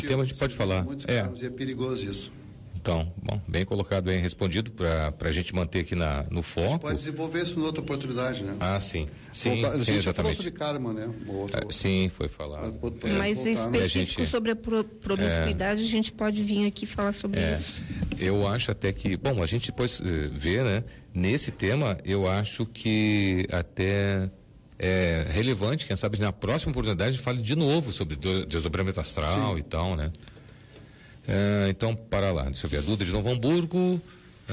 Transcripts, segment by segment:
tema a gente pode falar. Muitos casos, e é perigoso isso. Então, bom, bem colocado, bem respondido, para a gente manter aqui no foco. Pode desenvolver isso em outra oportunidade, né? Ah, sim. Sim, a gente já falou exatamente. sobre karma, né? Sim, foi falado. Mas específico sobre a promiscuidade, a gente pode vir aqui falar sobre isso. Eu acho até que, bom, a gente depois vê, né? Nesse tema, eu acho que até é relevante, quem sabe na próxima oportunidade fale de novo sobre desdobramento astral. Sim. E tal, né? Então, para lá, deixa eu ver, a Duda de Novo Hamburgo.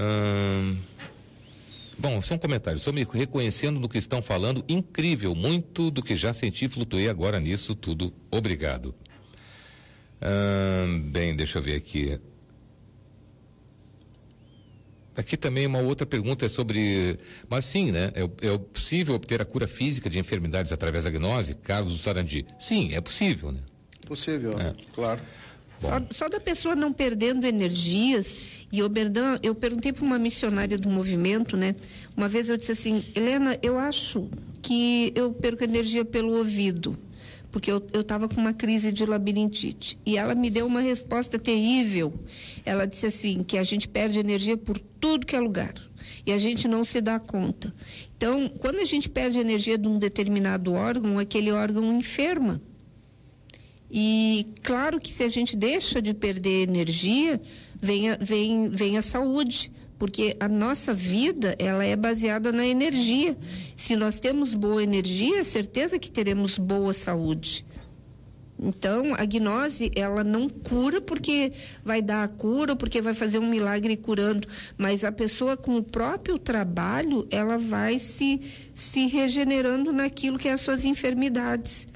Bom, são comentários. Estou me reconhecendo no que estão falando. Incrível, muito do que já senti, flutuei agora nisso tudo. Obrigado. Bem, deixa eu ver aqui. Aqui também uma outra pergunta é sobre, mas sim, né? É possível obter a cura física de enfermidades através da gnose? Carlos do Sarandi. Sim, é possível, né? Possível, claro. Só da pessoa não perdendo energias. E eu perguntei para uma missionária do movimento, né? Uma vez eu disse assim, Helena, eu acho que eu perco energia pelo ouvido, porque eu estava com uma crise de labirintite. E ela me deu uma resposta terrível. Ela disse assim, que a gente perde energia por tudo que é lugar. E a gente não se dá conta. Então, quando a gente perde energia de um determinado órgão, aquele órgão enferma. E claro que se a gente deixa de perder energia, vem a saúde, porque a nossa vida, ela é baseada na energia. Se nós temos boa energia, é certeza que teremos boa saúde. Então, a gnose, ela não cura porque vai dar a cura, porque vai fazer um milagre curando, mas a pessoa com o próprio trabalho, ela vai se regenerando naquilo que é as suas enfermidades.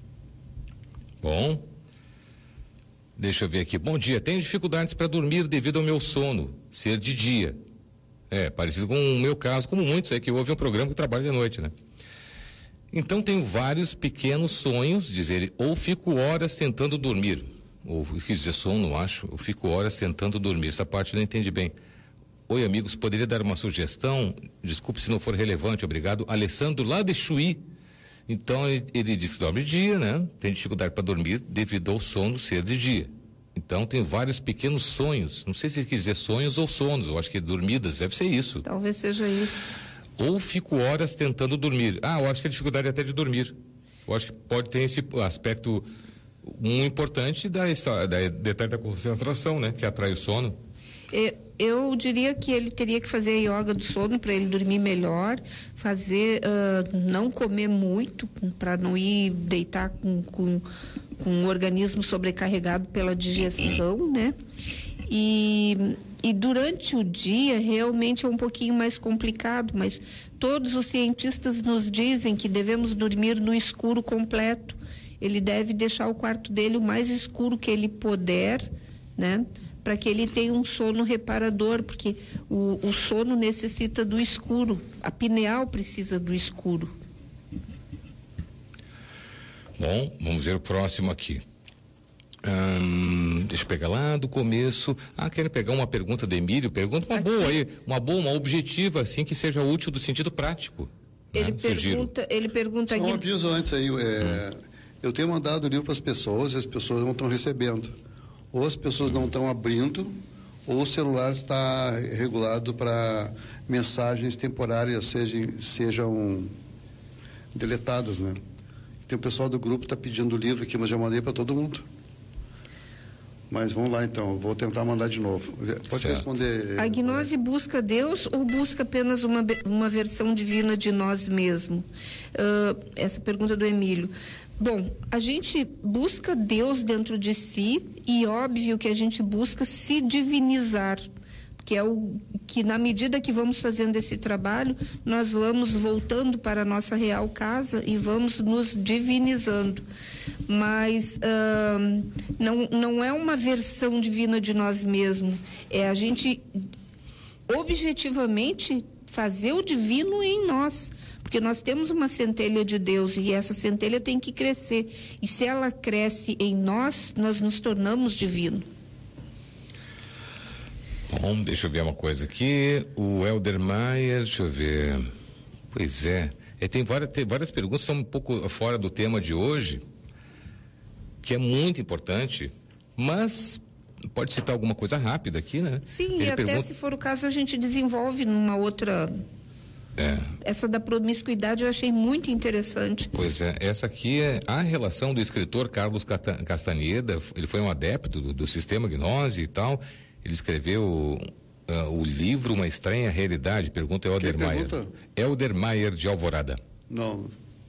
Bom, deixa eu ver aqui. Bom dia, tenho dificuldades para dormir devido ao meu sono ser de dia. Parecido com o meu caso, como muitos aí que ouvem um programa que trabalha de noite, né? Então tenho vários pequenos sonhos, diz ele, ou fico horas tentando dormir. Ou quis dizer sono, acho, eu fico horas tentando dormir. Essa parte eu não entendi bem. Oi, amigos, poderia dar uma sugestão? Desculpe se não for relevante, obrigado. Alessandro, lá de Chuí. Então ele diz que dorme de dia, né? Tem dificuldade para dormir devido ao sono ser de dia. Então tem vários pequenos sonhos. Não sei se ele quer dizer sonhos ou sonos. Eu acho que dormidas deve ser isso. Talvez seja isso. Ou fico horas tentando dormir. Eu acho que a dificuldade é até de dormir. Eu acho que pode ter esse aspecto importante da detalhe da concentração, né? Que atrai o sono. Eu diria que ele teria que fazer yoga do sono para ele dormir melhor, não comer muito para não ir deitar com o organismo sobrecarregado pela digestão, né? E durante o dia realmente é um pouquinho mais complicado, mas todos os cientistas nos dizem que devemos dormir no escuro completo. Ele deve deixar o quarto dele o mais escuro que ele puder, né? Para que ele tenha um sono reparador, porque o sono necessita do escuro, a pineal precisa do escuro. Bom, vamos ver o próximo aqui. Deixa eu pegar lá do começo. Quero pegar uma pergunta do Emílio, pergunta uma boa aí, uma objetiva, assim, que seja útil do sentido prático. Ele pergunta Só um aviso antes aí, eu tenho mandado o livro para as pessoas e as pessoas não estão recebendo. Ou as pessoas não estão abrindo, ou o celular está regulado para mensagens temporárias sejam deletadas, né? Tem o pessoal do grupo que está pedindo o livro aqui, mas já mandei para todo mundo. Mas vamos lá então, vou tentar mandar de novo. Pode responder. A gnose busca Deus ou busca apenas uma versão divina de nós mesmos? Essa pergunta do Emílio. Bom, a gente busca Deus dentro de si e óbvio que a gente busca se divinizar, que é o que na medida que vamos fazendo esse trabalho, nós vamos voltando para a nossa real casa e vamos nos divinizando. Mas não é uma versão divina de nós mesmos, é a gente objetivamente fazer o divino em nós. Porque nós temos uma centelha de Deus e essa centelha tem que crescer. E se ela cresce em nós, nós nos tornamos divino. Bom, deixa eu ver uma coisa aqui. O Helder Maier, deixa eu ver. Pois é. Tem várias perguntas que são um pouco fora do tema de hoje, que é muito importante, mas pode citar alguma coisa rápida aqui, né? Sim, ele e até se for o caso a gente desenvolve numa outra... Essa da promiscuidade eu achei muito interessante. Pois é, essa aqui é a relação do escritor Carlos Castaneda. Ele foi um adepto do sistema gnose e tal. Ele escreveu o livro Uma Estranha Realidade. Pergunta Helder Maier. Helder Maier de Alvorada. Não.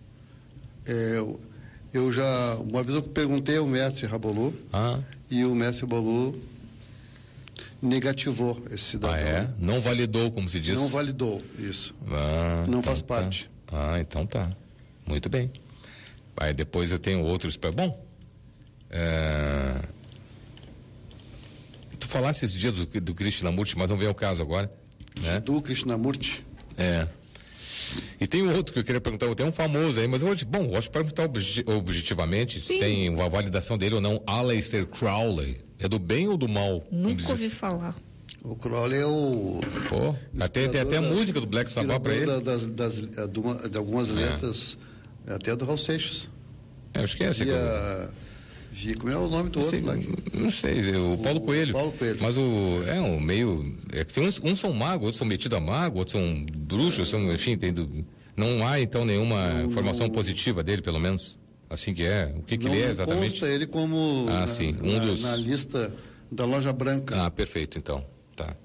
Eu já, uma vez eu perguntei ao mestre Rabolu, e o mestre Rabolu negativou esse cidadão. Não validou, como se diz? Não validou, isso. Não faz parte. Então tá. Muito bem. Aí depois eu tenho outros. Bom, tu falaste esses dias do Krishnamurti, mas não veio ao caso agora, né? Do Krishnamurti? E tem outro que eu queria perguntar, tem um famoso aí, mas eu acho que perguntar objetivamente se tem uma validação dele ou não. Aleister Crowley, é do bem ou do mal? Nunca ouvi falar. O Crowley é o... tem até a música do Black Sabbath para ele. De algumas letras, até do Raul Seixas. Acho que é esse como é o nome do outro lá? Não sei, o Paulo Coelho. Paulo Coelho. Mas tem uns são magos, outros são metidos a mago, outros são bruxos, enfim, não há então nenhuma informação positiva dele, pelo menos. Assim que é. O que ele é exatamente? Consta ele como na lista da Loja Branca. Perfeito, então. Tá.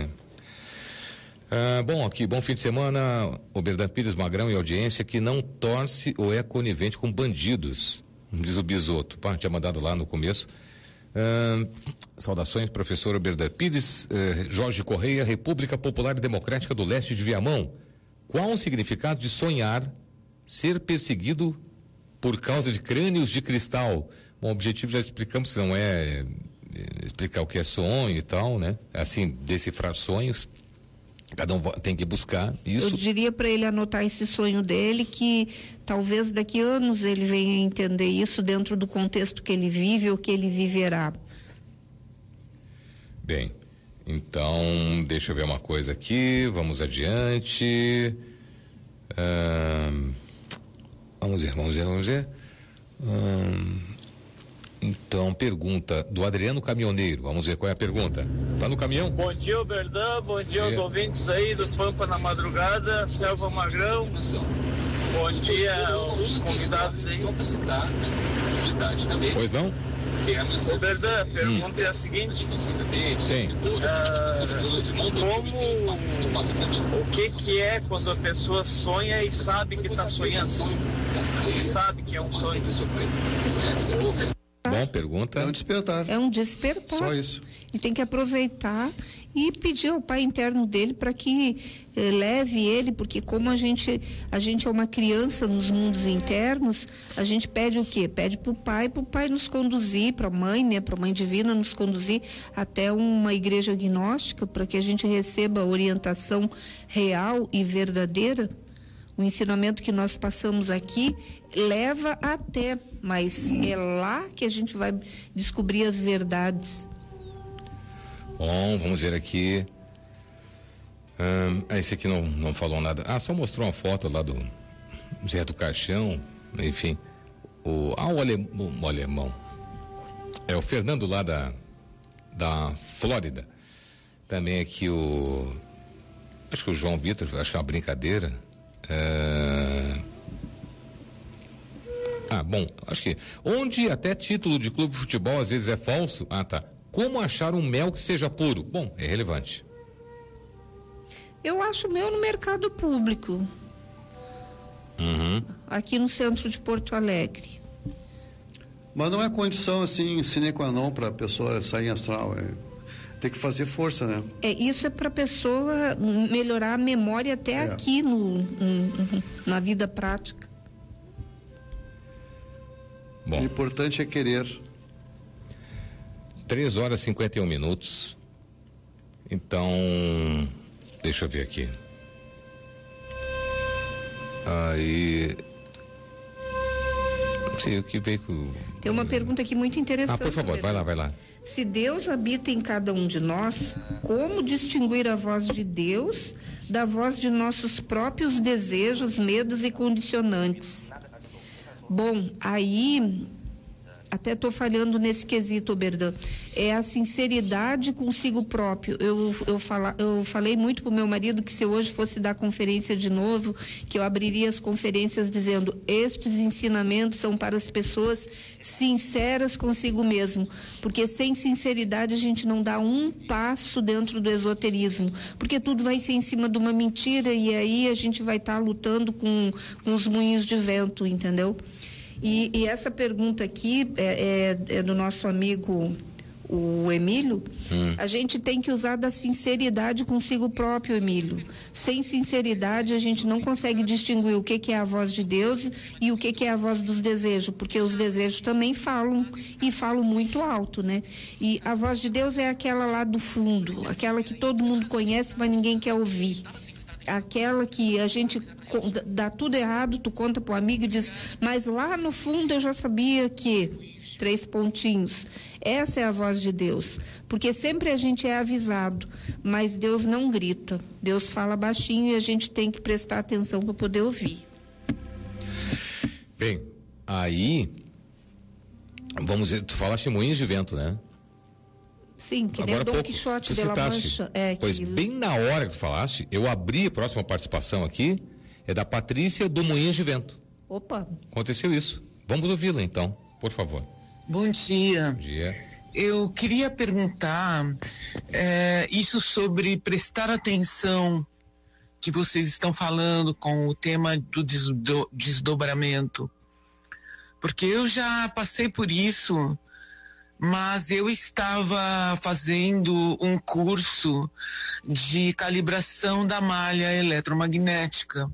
Bom, aqui, bom fim de semana. Oberdan Pires Magrão e audiência que não torce ou é conivente com bandidos. Diz o Bisoto. Tinha mandado lá no começo. Saudações, professor Oberdan Pires. Jorge Correia, República Popular e Democrática do Leste de Viamão. Qual o significado de sonhar ser perseguido por causa de crânios de cristal? Bom, o objetivo já explicamos, não é explicar o que é sonho e tal, né? Assim, decifrar sonhos. Cada um tem que buscar isso. Eu diria para ele anotar esse sonho dele, que talvez daqui a anos ele venha entender isso dentro do contexto que ele vive ou que ele viverá. Bem, então, deixa eu ver uma coisa aqui, vamos adiante. Vamos ver. Então, pergunta do Adriano Caminhoneiro. Vamos ver qual é a pergunta. Tá no caminhão? Bom dia, Oberdan. Bom dia aos ouvintes aí do Pampa na Madrugada, Selva Magrão. Bom dia aos convidados aí. Pois não? Oberdan, a pergunta é a seguinte. Sim. O que é quando a pessoa sonha e sabe que está sonhando? E sabe que é um sonho? Bom, pergunta. É um despertar. É um despertar. Só isso. Ele tem que aproveitar e pedir ao pai interno dele para que leve ele, porque como a gente é uma criança nos mundos internos, a gente pede o quê? Pede para o pai nos conduzir, para a mãe, né? Para a mãe divina nos conduzir até uma igreja gnóstica, para que a gente receba a orientação real e verdadeira. O ensinamento que nós passamos aqui leva até, mas é lá que a gente vai descobrir as verdades. Bom, vamos ver aqui. Esse aqui não falou nada. Só mostrou uma foto lá do Zé do Caixão, enfim. O alemão. É o Fernando lá da Flórida. Também aqui acho que o João Vitor, acho que é uma brincadeira. Bom, acho que onde até título de clube de futebol às vezes é falso. Tá. Como achar um mel que seja puro? Bom, é relevante. Eu acho mel no mercado público. Aqui no centro de Porto Alegre. Mas não é condição assim sine qua non para a pessoa sair em astral. Tem que fazer força, né? Isso é para a pessoa melhorar a memória até aqui na vida prática. Bom. O importante é querer. 3h51. Então, deixa eu ver aqui. Aí, não sei o que veio com... Tem uma pergunta aqui muito interessante. Por favor, vai lá. Se Deus habita em cada um de nós, como distinguir a voz de Deus da voz de nossos próprios desejos, medos e condicionantes? Bom, aí até estou falhando nesse quesito, Oberdan, é a sinceridade consigo próprio. Eu falei muito para o meu marido que se eu hoje fosse dar conferência de novo, que eu abriria as conferências dizendo: estes ensinamentos são para as pessoas sinceras consigo mesmo, porque sem sinceridade a gente não dá um passo dentro do esoterismo, porque tudo vai ser em cima de uma mentira e aí a gente vai estar lutando com os moinhos de vento, entendeu? E essa pergunta aqui é do nosso amigo, o Emílio. A gente tem que usar da sinceridade consigo próprio, Emílio. Sem sinceridade, a gente não consegue distinguir o que é a voz de Deus e o que é a voz dos desejos, porque os desejos também falam, e falam muito alto, né? E a voz de Deus é aquela lá do fundo, aquela que todo mundo conhece, mas ninguém quer ouvir. Aquela que a gente dá tudo errado, tu conta pro amigo e diz: mas lá no fundo eu já sabia que... 3 pontinhos. Essa é a voz de Deus, porque sempre a gente é avisado, mas Deus não grita. Deus fala baixinho e a gente tem que prestar atenção para poder ouvir. Bem, aí, vamos dizer, tu falaste moinhos de vento, né? Sim, que nem Dom Quixote de La Mancha. Pois bem na hora que tu falaste, eu abri a próxima participação aqui, é da Patrícia do Moinhos de Vento. Opa! Aconteceu isso. Vamos ouvi-la então, por favor. Bom dia. Bom dia. Eu queria perguntar isso sobre prestar atenção que vocês estão falando com o tema do desdobramento. Porque eu já passei por isso, mas eu estava fazendo um curso de calibração da malha eletromagnética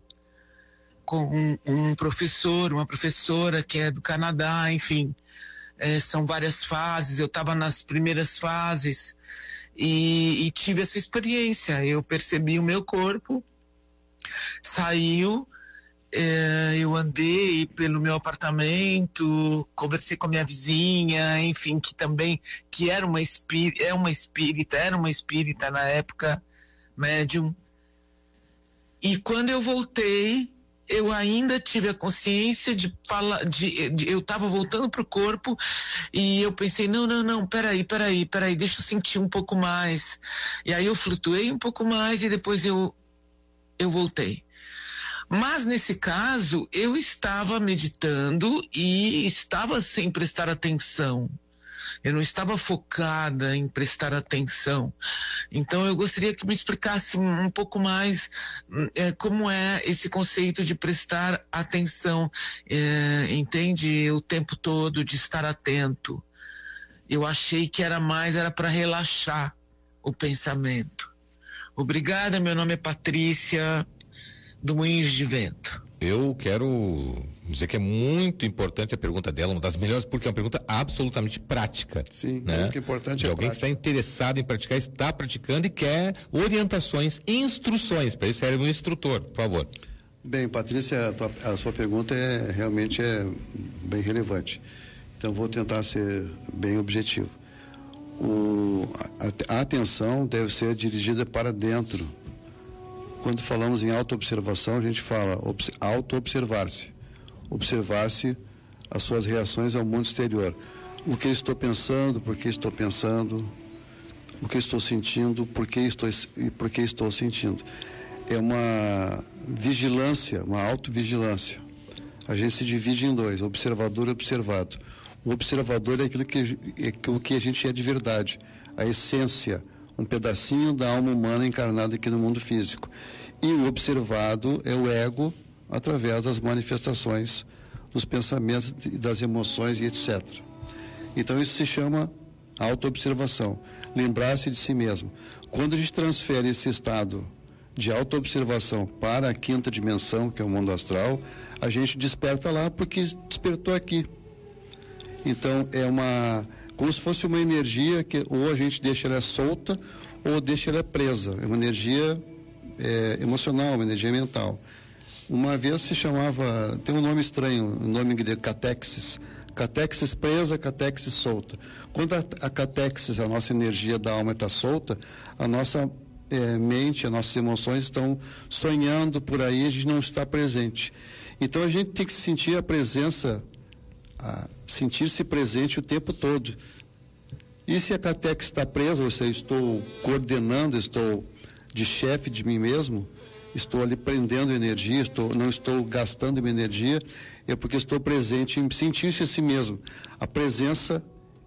com um professor, uma professora que é do Canadá, enfim. São várias fases, eu estava nas primeiras fases e tive essa experiência. Eu percebi o meu corpo, saiu, eu andei pelo meu apartamento, conversei com a minha vizinha, enfim, que era uma espírita na época, médium. E quando eu voltei, eu ainda tive a consciência de falar, eu estava voltando pro corpo e eu pensei, não, peraí, deixa eu sentir um pouco mais. E aí eu flutuei um pouco mais e depois eu voltei. Mas nesse caso, eu estava meditando e estava sem prestar atenção. Eu não estava focada em prestar atenção. Então eu gostaria que me explicasse um pouco mais como é esse conceito de prestar atenção, entende? O tempo todo, de estar atento. Eu achei que era para relaxar o pensamento. Obrigada, meu nome é Patrícia, do Moinhos de Vento. Eu quero dizer que é muito importante a pergunta dela, uma das melhores, porque é uma pergunta absolutamente prática. Sim, né? O que é importante de alguém que está interessado em praticar, está praticando e quer orientações, instruções. Para isso serve um instrutor, por favor. Bem, Patrícia, a sua pergunta realmente é bem relevante. Então, vou tentar ser bem objetivo. A atenção deve ser dirigida para dentro. Quando falamos em autoobservação, a gente fala auto-observar-se. Observar-se as suas reações ao mundo exterior. O que estou pensando, por que estou pensando, o que estou sentindo, por que estou sentindo. É uma vigilância, uma autovigilância. A gente se divide em dois, observador e observado. O observador é aquilo que a gente é de verdade, a essência, um pedacinho da alma humana encarnada aqui no mundo físico. E o observado é o ego, através das manifestações dos pensamentos, das emoções e etc. Então isso se chama autoobservação, lembrar-se de si mesmo. Quando a gente transfere esse estado de autoobservação para a 5ª dimensão, que é o mundo astral, a gente desperta lá porque despertou aqui. Então como se fosse uma energia que ou a gente deixa ela solta ou deixa ela presa. É uma energia emocional, uma energia mental. Uma vez se chamava, tem um nome estranho, um nome grego, catexis. Catexis presa, catexis solta. Quando a catexis, a nossa energia da alma está solta, a nossa mente, as nossas emoções estão sonhando por aí, a gente não está presente. Então a gente tem que sentir a presença a sentir-se presente o tempo todo. E se a cateca está presa, ou seja, estou coordenando, estou de chefe de mim mesmo, estou ali prendendo energia, não estou gastando minha energia, é porque estou presente em sentir-se a si mesmo. A presença,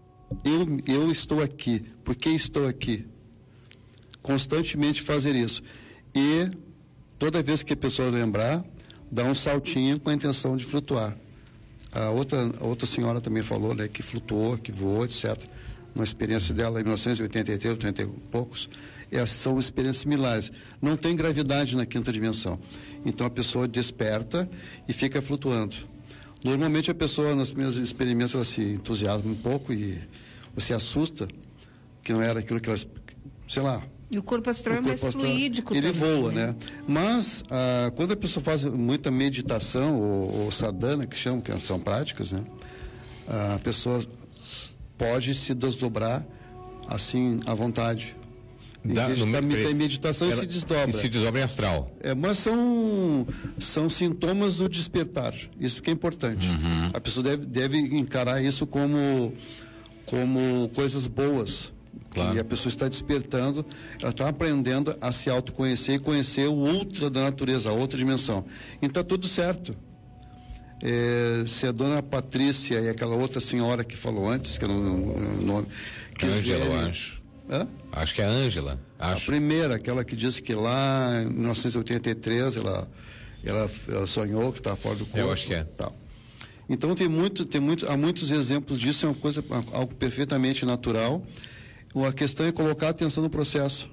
eu estou aqui. Por que estou aqui? Constantemente fazer isso. E toda vez que a pessoa lembrar, dá um saltinho com a intenção de flutuar. A outra senhora também falou, né, que flutuou, que voou, etc. Uma experiência dela em 1983, 80 e poucos, são experiências similares. Não tem gravidade na quinta dimensão. Então a pessoa desperta e fica flutuando. Normalmente a pessoa, nos primeiros experimentos, ela se entusiasma um pouco e se assusta, que não era aquilo que ela, sei lá. E o corpo astral é mais fluídico ele também, voa, né? Mas quando a pessoa faz muita meditação ou sadhana, que chamam, que são práticas, né? A pessoa pode se desdobrar assim à vontade. Em meditação ela se desdobra. E se desdobra em astral. Mas são sintomas do despertar. Isso que é importante. Uhum. A pessoa deve encarar isso como coisas boas. Claro. E a pessoa está despertando, ela está aprendendo a se autoconhecer e conhecer o outro da natureza, a outra dimensão. Então, tudo certo. Se a dona Patrícia e aquela outra senhora que falou antes, que eu não nome... Ângela, eu acho. Hã? Acho que é a Ângela. A primeira, aquela que disse que lá em 1983 ela sonhou que estava fora do corpo. Eu acho que é. Tal. Então há muitos exemplos disso, é uma coisa, algo perfeitamente natural. A questão é colocar atenção no processo.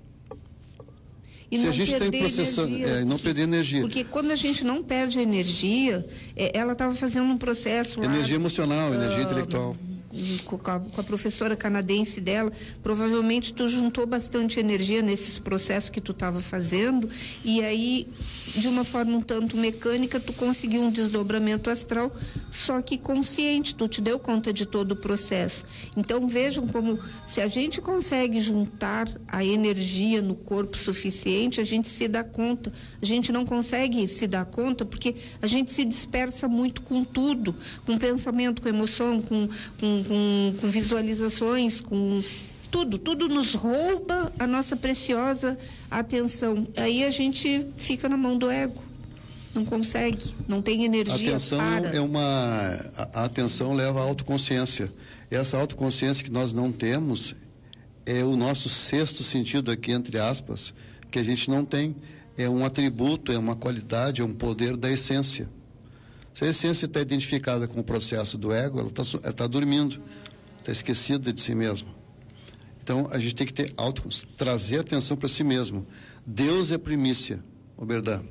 E se não a gente está processando, não perder energia. Porque quando a gente não perde a energia, ela estava fazendo um processo lá, energia emocional, energia intelectual. Com a professora canadense dela, provavelmente tu juntou bastante energia nesses processos que tu estava fazendo, e aí, de uma forma um tanto mecânica, tu conseguiu um desdobramento astral, só que consciente, tu te deu conta de todo o processo. Então vejam como, se a gente consegue juntar a energia no corpo suficiente, a gente se dá conta. A gente não consegue se dar conta porque a gente se dispersa muito com tudo, com pensamento, com emoção, com visualizações, com tudo nos rouba a nossa preciosa atenção. Aí a gente fica na mão do ego, não consegue, não tem energia para. A atenção leva à autoconsciência. Essa autoconsciência que nós não temos é o nosso sexto sentido aqui, entre aspas, que a gente não tem. É um atributo, é uma qualidade, é um poder da essência. Se a essência está identificada com o processo do ego, ela está dormindo, está esquecida de si mesma. Então, a gente tem que trazer atenção para si mesmo. Deus é primícia, Oberdan.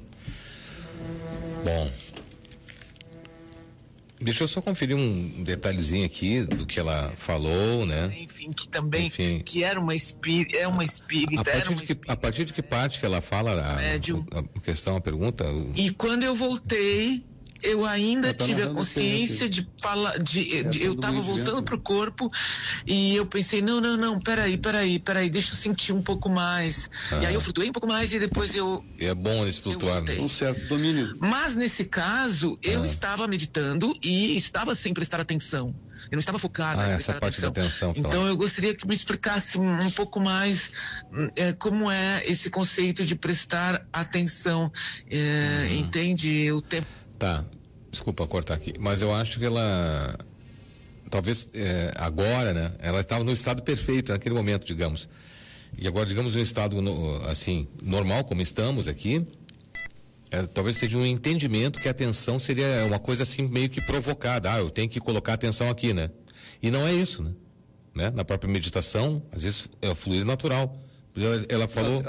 Bom, deixa eu só conferir um detalhezinho aqui do que ela falou, né? Enfim, que também, que era uma espírita, A partir de que parte que ela fala a questão, a pergunta? E quando eu voltei, eu ainda tive a consciência de falar, eu estava voltando pro corpo e eu pensei, não, peraí, deixa eu sentir um pouco mais. E aí eu flutuei um pouco mais e depois eu... É bom esse flutuar, né? Um certo domínio. Mas nesse caso, eu estava meditando e estava sem prestar atenção. Eu não estava focada. Essa parte da atenção. Então eu gostaria que me explicasse um pouco mais como é esse conceito de prestar atenção. Entende? O tempo. Tá, desculpa cortar aqui, mas eu acho que ela, talvez agora, né, ela estava no estado perfeito naquele momento, digamos, e agora, digamos, um estado assim, normal, como estamos aqui, talvez seja um entendimento que a atenção seria uma coisa assim, meio que provocada, eu tenho que colocar atenção aqui, né, e não é isso, né, na própria meditação, às vezes é o fluido natural. Ela falou...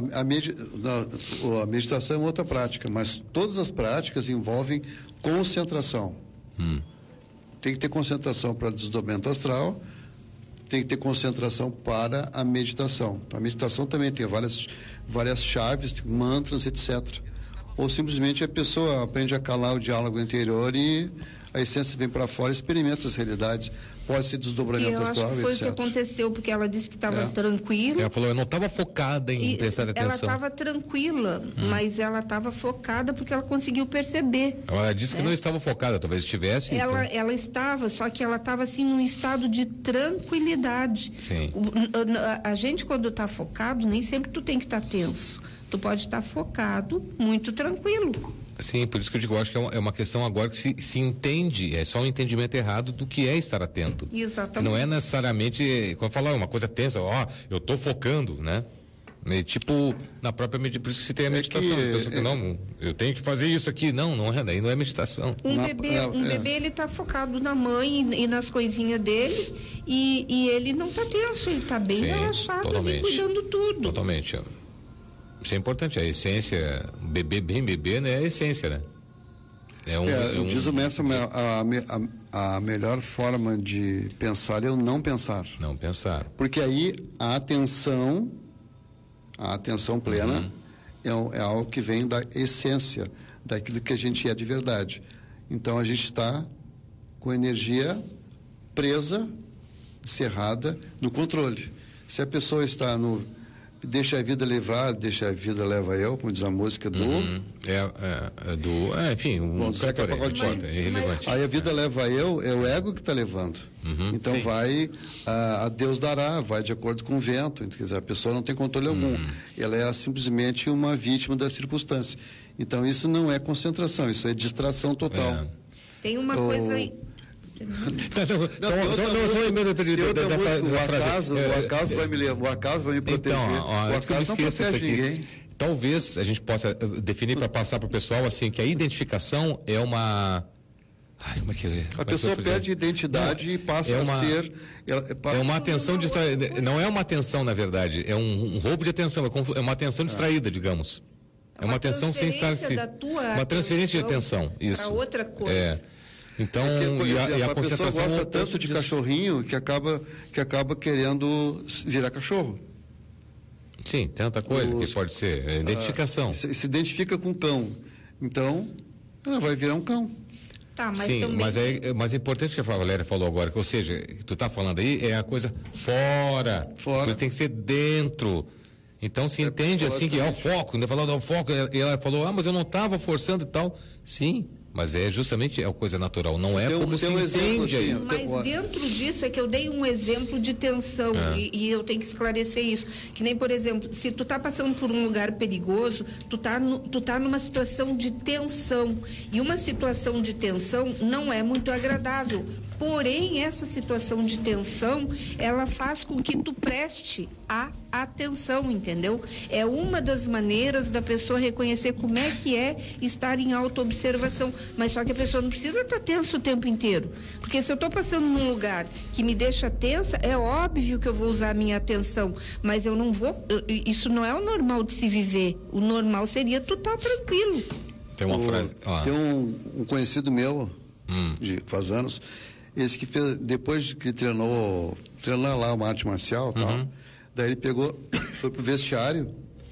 A meditação é uma outra prática, mas todas as práticas envolvem concentração. Tem que ter concentração para desdobramento astral, tem que ter concentração para a meditação. A meditação também tem várias chaves, mantras, etc. Ou simplesmente a pessoa aprende a calar o diálogo interior e a essência vem para fora, experimenta as realidades. Pode ser E desdobramento eu acho astral, que foi o etc. que aconteceu, porque ela disse que estava tranquila. Ela falou, eu não estava focada em prestar Ela atenção. estava tranquila, mas ela estava focada porque ela conseguiu perceber. Ela disse que não estava focada, talvez estivesse. Ela estava, só que ela estava assim num estado de tranquilidade. Sim. A gente, quando está focado, nem sempre tu tem que estar tenso. Tu pode estar focado, muito tranquilo. Sim, por isso que eu digo, eu acho que é uma questão agora que se entende, é só um entendimento errado do que é estar atento. Exatamente. Não é necessariamente, quando falar uma coisa tensa, eu estou focando, né? Tipo, na própria meditação, por isso que se tem a meditação. Não, eu tenho que fazer isso aqui. Não é, daí não é meditação. Um bebê, ele está focado na mãe e nas coisinhas dele, e ele não está tenso, ele está bem relaxado ali, cuidando tudo. Totalmente. Isso é importante, a essência, bem bebê, né? É a essência, né? Diz o mestre, a melhor forma de pensar é o não pensar. Não pensar. Porque aí a atenção plena é algo que vem da essência, daquilo que a gente é de verdade. Então a gente está com a energia presa, cerrada, no controle. Se a pessoa está no deixa a vida levar, deixa a vida leva eu, como diz a música do... enfim, Bom, Zeca Pagodinho. É irrelevante. Aí a vida leva eu, é o ego que está levando. Então vai, a Deus dará, vai de acordo com o vento. Quer dizer, a pessoa não tem controle algum. Ela é simplesmente uma vítima da circunstância. Então isso não é concentração, isso é distração total. Tem uma coisa aí... O acaso vai me levar, o acaso vai me proteger. O acaso não protege ninguém. Talvez a gente possa definir para passar para o pessoal assim que a identificação é uma... como é que é? A pessoa perde identidade e passa a ser... É uma atenção distraída. Não é uma atenção, na verdade. É um roubo de atenção. É uma atenção distraída, digamos. É uma atenção sem estar... Uma transferência de atenção. Isso. Para outra coisa. Então, por exemplo, a pessoa gosta tanto de cachorrinho que acaba querendo virar cachorro. Sim, tanta coisa que pode ser. Identificação. Se identifica com cão. Então, ela vai virar um cão. Tá, mas sim, também... mas é importante que a Valéria falou agora, ou seja, que tu está falando aí, é a coisa fora. A coisa tem que ser dentro. Então se entende assim que é o foco, ainda falando do foco, e ela falou, mas eu não estava forçando e tal. Sim. Mas é justamente a coisa natural, não é como se entende aí. Mas dentro disso é que eu dei um exemplo de tensão e eu tenho que esclarecer isso. Que nem, por exemplo, se tu tá passando por um lugar perigoso, tu tá numa situação de tensão. E uma situação de tensão não é muito agradável. Porém, essa situação de tensão, ela faz com que tu preste a atenção, entendeu? É uma das maneiras da pessoa reconhecer como é que é estar em autoobservação. Mas só que a pessoa não precisa estar tensa o tempo inteiro. Porque se eu estou passando num lugar que me deixa tensa, é óbvio que eu vou usar a minha atenção. Mas eu não vou... Isso não é o normal de se viver. O normal seria tu estar tranquilo. Tem uma frase... Tem um conhecido meu, faz anos... Esse que fez, depois que treinou lá uma arte marcial e tal, daí ele foi pro vestiário,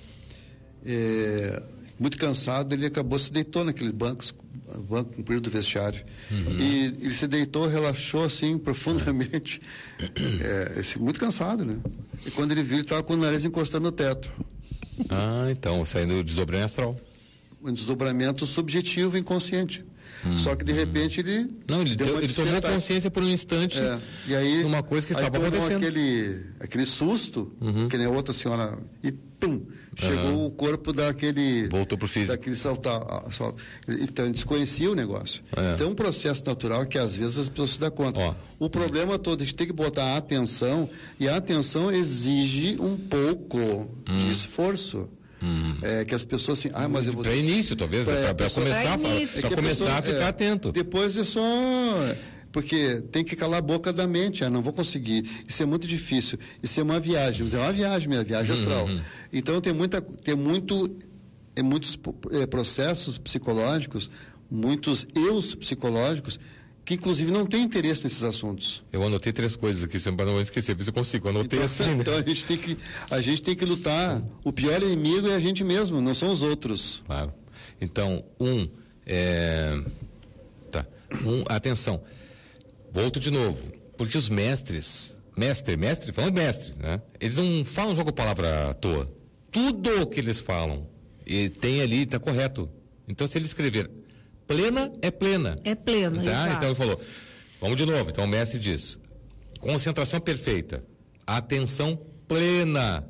muito cansado, ele se deitou naquele banco comprido do vestiário. E ele se deitou, relaxou assim profundamente, muito cansado, né? E quando ele viu, ele estava com o nariz encostando no teto. Então, saindo do desdobramento astral. Um desdobramento subjetivo inconsciente. Só que de repente ele tomou consciência por um instante e aí, numa coisa que estava acontecendo. Aquele susto, que nem a outra senhora, e pum, chegou o corpo daquele... Voltou pro físico. Daquele saltar. Então, ele desconhecia o negócio. Então, é um processo natural que às vezes as pessoas se dão conta. O problema todo, a gente tem que botar a atenção, e a atenção exige um pouco de esforço. Que as pessoas assim, mas eu vou... Para início, talvez, para começar a ficar atento. Depois é só... Porque tem que calar a boca da mente, não vou conseguir. Isso é muito difícil. Isso é uma viagem, minha viagem astral. Então tem muitos processos psicológicos, muitos eus psicológicos, que inclusive não tem interesse nesses assuntos. Eu anotei 3 coisas aqui, para não esquecer, se eu consigo. Anotei assim. Então a gente tem que lutar. O pior inimigo é a gente mesmo, não são os outros. Claro. Então, Atenção, volto de novo, porque os mestre, falando mestre, né? Eles não falam jogo palavra à toa. Tudo que eles falam, e tem ali, está correto. Então, se ele escrever plena, é plena. É plena, tá? exato. Então, ele falou, vamos de novo. Então, o mestre diz, concentração perfeita, atenção plena.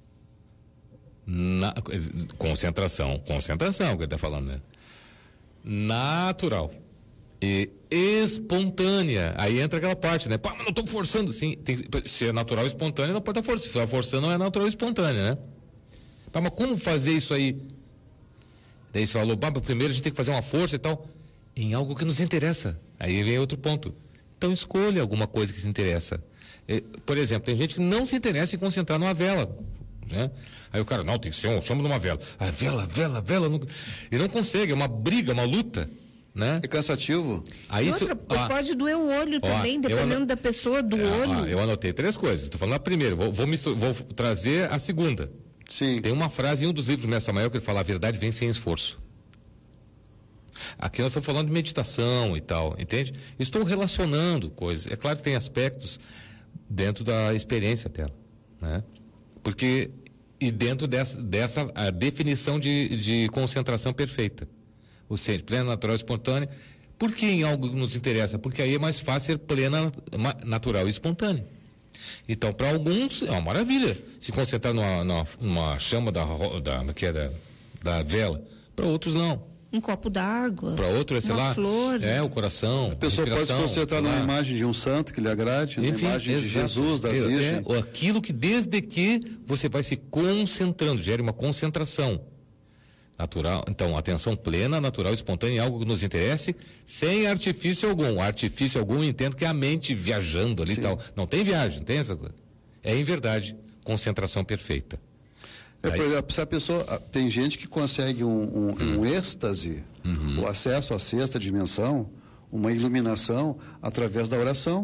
Concentração, que ele está falando, né? Natural e espontânea. Aí entra aquela parte, né? Pá, mas não estou forçando. Sim, se é natural e espontânea, não pode estar forçando. Se está forçando, não é natural e espontânea, né? Pá, mas como fazer isso aí? Daí você falou, primeiro a gente tem que fazer uma força e tal, em algo que nos interessa. Aí vem outro ponto. Então escolha alguma coisa que se interessa. Por exemplo, tem gente que não se interessa em concentrar numa vela, né? Aí o cara, não, tem que ser chama de uma vela. Vela. Não, e não consegue, é uma briga, uma luta, né? É cansativo. Aí pode doer o olho também, dependendo da pessoa, do olho. Eu anotei 3 coisas. Estou falando a primeira, vou trazer a segunda. Sim. Tem uma frase em um dos livros do Mestre Samael que ele fala, a verdade vem sem esforço. Aqui nós estamos falando de meditação e tal, entende? Estou relacionando coisas. É claro que tem aspectos dentro da experiência dela, né? Porque, e dentro dessa a definição de concentração perfeita. Ou seja, plena, natural, espontânea. Por que em algo que nos interessa? Porque aí é mais fácil ser plena, natural e espontânea. Então, para alguns, é uma maravilha se concentrar numa chama da vela. Para outros, não. Um copo d'água. Para outros, sei lá, flor. O coração. A pessoa pode se concentrar numa imagem de um santo que lhe agrade, na imagem de Jesus, da Virgem. Aquilo que desde que você vai se concentrando, gera uma concentração. Natural, então, atenção plena, natural, espontânea, em algo que nos interesse, sem artifício algum. Artifício algum, entendo que é a mente viajando ali e tal. Não tem viagem, não tem essa coisa. É, em verdade, concentração perfeita. Por exemplo, se a pessoa, tem gente que consegue um êxtase, o acesso à sexta dimensão, uma iluminação, através da oração.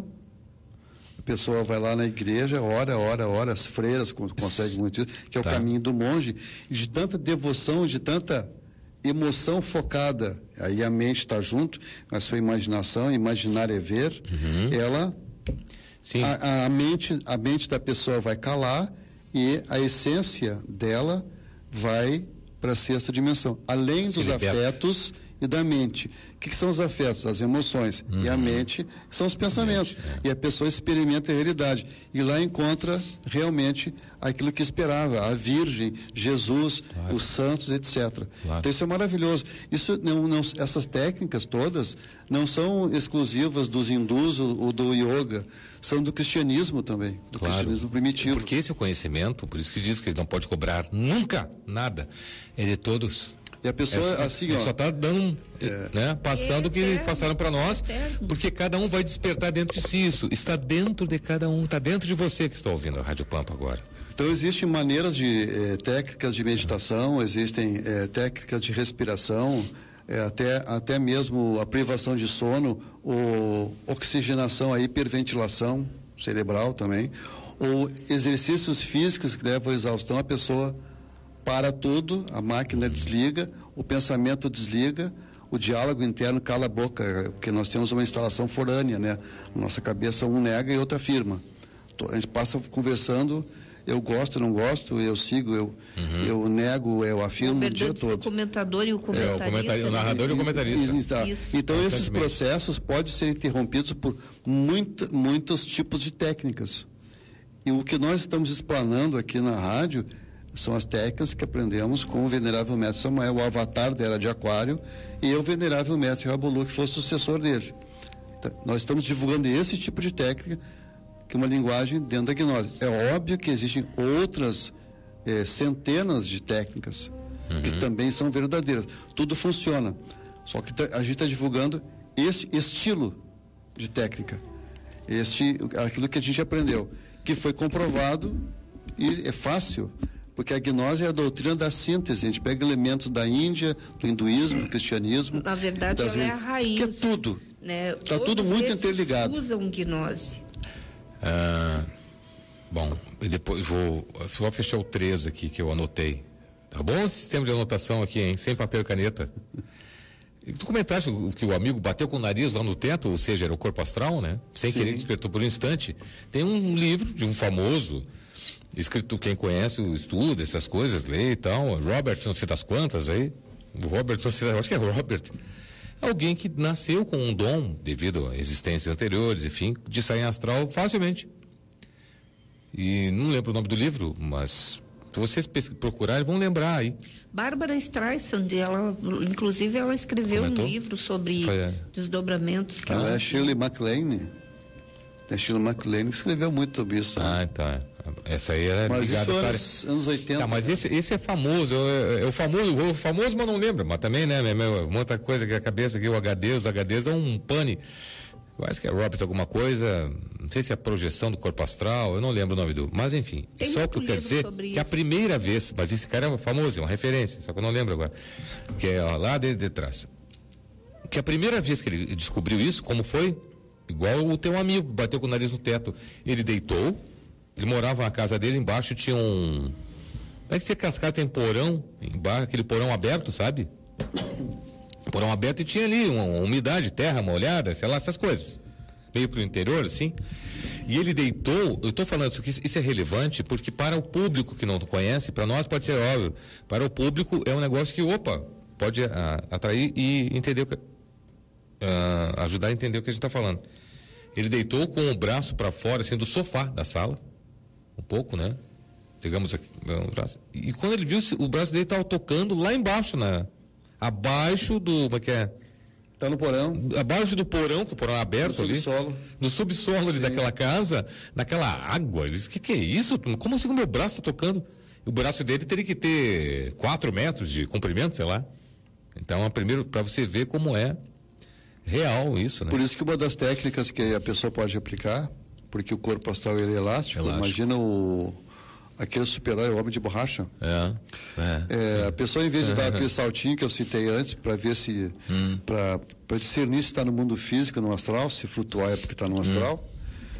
A pessoa vai lá na igreja, ora, as freiras conseguem muito isso, que é o caminho do monge, e de tanta devoção, de tanta emoção focada, aí a mente está junto, a sua imaginação, imaginar é ver, ela, Sim. A mente da pessoa vai calar, e a essência dela vai para a sexta dimensão, além dos afetos e da mente. O que são os afetos? As emoções. E a mente são os pensamentos. E a pessoa experimenta a realidade. E lá encontra realmente aquilo que esperava, a Virgem, Jesus, os santos, etc. Então isso é maravilhoso. Isso essas técnicas todas não são exclusivas dos hindus ou do yoga, são do cristianismo também, do cristianismo primitivo. Porque esse é o conhecimento, por isso que diz que ele não pode cobrar nunca nada, é de todos. E a pessoa, assim, só está dando, né, passando o que passaram para nós, porque cada um vai despertar dentro de si isso. Está dentro de cada um, está dentro de você que está ouvindo a Rádio Pampa agora. Então, existem maneiras técnicas de meditação, existem técnicas de respiração, até mesmo a privação de sono, ou oxigenação, a hiperventilação cerebral também, ou exercícios físicos que levam à exaustão, a pessoa para tudo, a máquina desliga, o pensamento desliga, o diálogo interno cala a boca, porque nós temos uma instalação forânea, né? Nossa cabeça um nega e outra afirma. A gente passa conversando, eu gosto, não gosto, eu sigo, eu nego, eu afirmo o dia todo. O comentador e o comentarista. O narrador e o comentarista. Então, esses processos podem ser interrompidos por muitos tipos de técnicas. E o que nós estamos explanando aqui na rádio são as técnicas que aprendemos com o venerável mestre Samael, o avatar da era de Aquário, e o venerável mestre Rabolu, que foi o sucessor dele. Então, nós estamos divulgando esse tipo de técnica, que é uma linguagem dentro da gnose. É óbvio que existem outras centenas de técnicas que também são verdadeiras. Tudo funciona. Só que a gente está divulgando esse estilo de técnica, aquilo que a gente aprendeu, que foi comprovado e é fácil. Porque a gnose é a doutrina da síntese. A gente pega elementos da Índia, do hinduísmo, do cristianismo. Na verdade, ela é a raiz. Que é tudo. Está tudo muito interligado. Usam gnose. Bom, e depois vou fechar o 3 aqui que eu anotei. Tá bom o sistema de anotação aqui, hein? Sem papel e caneta. Tu comentaste que o amigo bateu com o nariz lá no teto, ou seja, era o corpo astral, né? Sem Sim. querer, despertou por um instante. Tem um livro de um famoso, escrito, quem conhece, estuda essas coisas, lê e tal, Robert, não sei das quantas aí, o Robert, não sei, acho que é Robert. Alguém que nasceu com um dom, devido a existências anteriores, enfim, de sair astral facilmente. E não lembro o nome do livro, mas se vocês procurarem, vão lembrar aí. Bárbara Streisand, inclusive ela escreveu Comentou? um livro sobre Foi, desdobramentos. Que Ela é Shirley MacLaine. A Shirley MacLaine escreveu muito sobre isso. Ah, tá. Essa aí era Mas ligada isso a nos anos 80. Tá, mas esse é famoso, é o famoso, mas não lembra, mas também, né, muita coisa que a cabeça aqui, os HDs é um pane. Eu acho que é Robert alguma coisa, não sei se é a projeção do corpo astral, eu não lembro o nome mas enfim, Tem só o muito que eu quero livro dizer sobre que a isso. primeira vez, mas esse cara é famoso, é uma referência, só que eu não lembro agora, que é lá de trás. Que a primeira vez que ele descobriu isso, como foi? Igual o teu amigo que bateu com o nariz no teto. Ele deitou, ele morava na casa dele, embaixo tinha um... Como é que você cascar tem porão, embaixo, aquele porão aberto, sabe? Porão aberto e tinha ali uma umidade, terra molhada, sei lá, essas coisas. Meio pro interior, assim. E ele deitou, eu estou falando isso é relevante porque para o público que não conhece, para nós pode ser óbvio, para o público é um negócio que, pode atrair e entender ajudar a entender o que a gente está falando. Ele deitou com o braço para fora, assim, do sofá da sala, um pouco, né? Digamos aqui, o braço. E quando ele viu, o braço dele estava tocando lá embaixo, abaixo do, como é que é? Tá no porão. Abaixo do porão, que o porão é aberto ali. No subsolo ali daquela casa, naquela água. Ele disse, que é isso? Como assim o meu braço está tocando? O braço dele teria que ter 4 metros de comprimento, sei lá. Então, primeiro, para você ver como é real isso, né? Por isso que uma das técnicas que a pessoa pode aplicar, porque o corpo astral ele é elástico. Imagina aquele super-herói, o homem de borracha. A pessoa, em vez de dar aquele saltinho que eu citei antes, para ver se, para discernir se está no mundo físico, no astral, se flutuar é porque está no astral,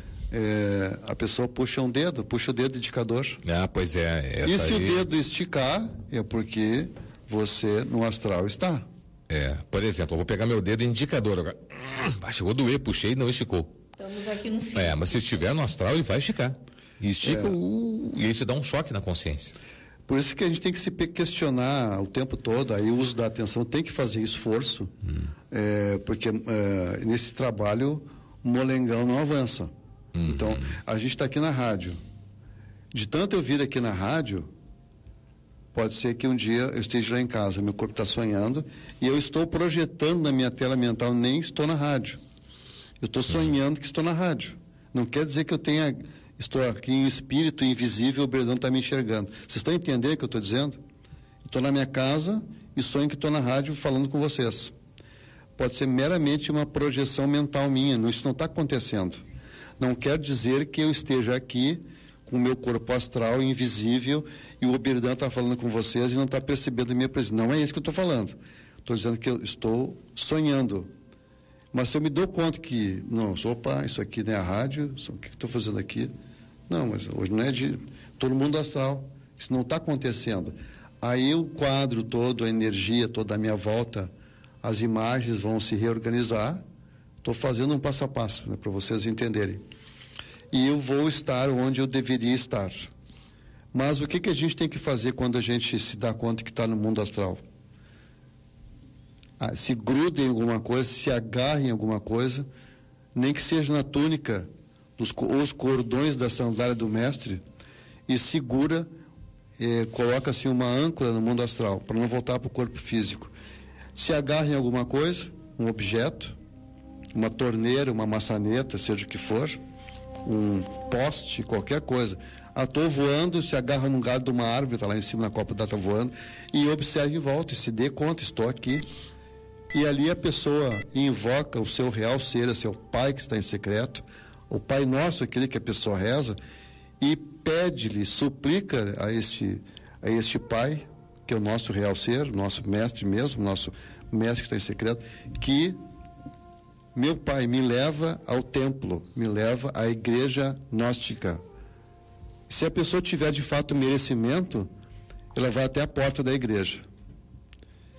a pessoa puxa o dedo indicador. Pois é. E se o dedo esticar, é porque você no astral está. Por exemplo, eu vou pegar meu dedo indicador agora. Chegou a doer, puxei e não esticou. Estamos aqui no fim. Mas se estiver no astral, ele vai esticar. E estica e isso dá um choque na consciência. Por isso que a gente tem que se questionar o tempo todo, aí o uso da atenção tem que fazer esforço, porque nesse trabalho o molengão não avança. Então, a gente está aqui na rádio. De tanto eu vir aqui na rádio, pode ser que um dia eu esteja lá em casa, meu corpo está sonhando, e eu estou projetando na minha tela mental, nem estou na rádio. Eu estou sonhando que estou na rádio. Não quer dizer que estou aqui em espírito invisível, o Bernardo está me enxergando. Vocês estão entendendo o que eu estou dizendo? Estou na minha casa e sonho que estou na rádio falando com vocês. Pode ser meramente uma projeção mental minha, isso não está acontecendo. Não quer dizer que eu esteja aqui com o meu corpo astral invisível e o Oberdan está falando com vocês e não está percebendo a minha presença. Não é isso que eu estou falando. Estou dizendo que eu estou sonhando. Mas se eu me dou conta que, isso aqui não é a rádio, o que estou fazendo aqui? Não, mas hoje não é de todo mundo astral. Isso não está acontecendo. Aí o quadro todo, a energia toda à minha volta, as imagens vão se reorganizar. Estou fazendo um passo a passo, para vocês entenderem. E eu vou estar onde eu deveria estar. Mas o que a gente tem que fazer quando a gente se dá conta que está no mundo astral? Se gruda em alguma coisa, se agarra em alguma coisa, nem que seja na túnica, os cordões da sandália do mestre, e segura, coloca assim uma âncora no mundo astral, para não voltar para o corpo físico. Se agarra em alguma coisa, um objeto, uma torneira, uma maçaneta, seja o que for, um poste, qualquer coisa. Estou voando, se agarra num galho de uma árvore, está lá em cima na copa da está voando, e observe em volta, e se dê conta, estou aqui. E ali a pessoa invoca o seu real ser, o seu pai que está em secreto, o Pai Nosso, aquele que a pessoa reza, e pede-lhe, suplica a este Pai, que é o nosso real ser, nosso mestre mesmo, nosso mestre que está em secreto, que meu Pai me leva ao templo, me leva à igreja gnóstica. Se a pessoa tiver de fato merecimento, ela vai até a porta da igreja.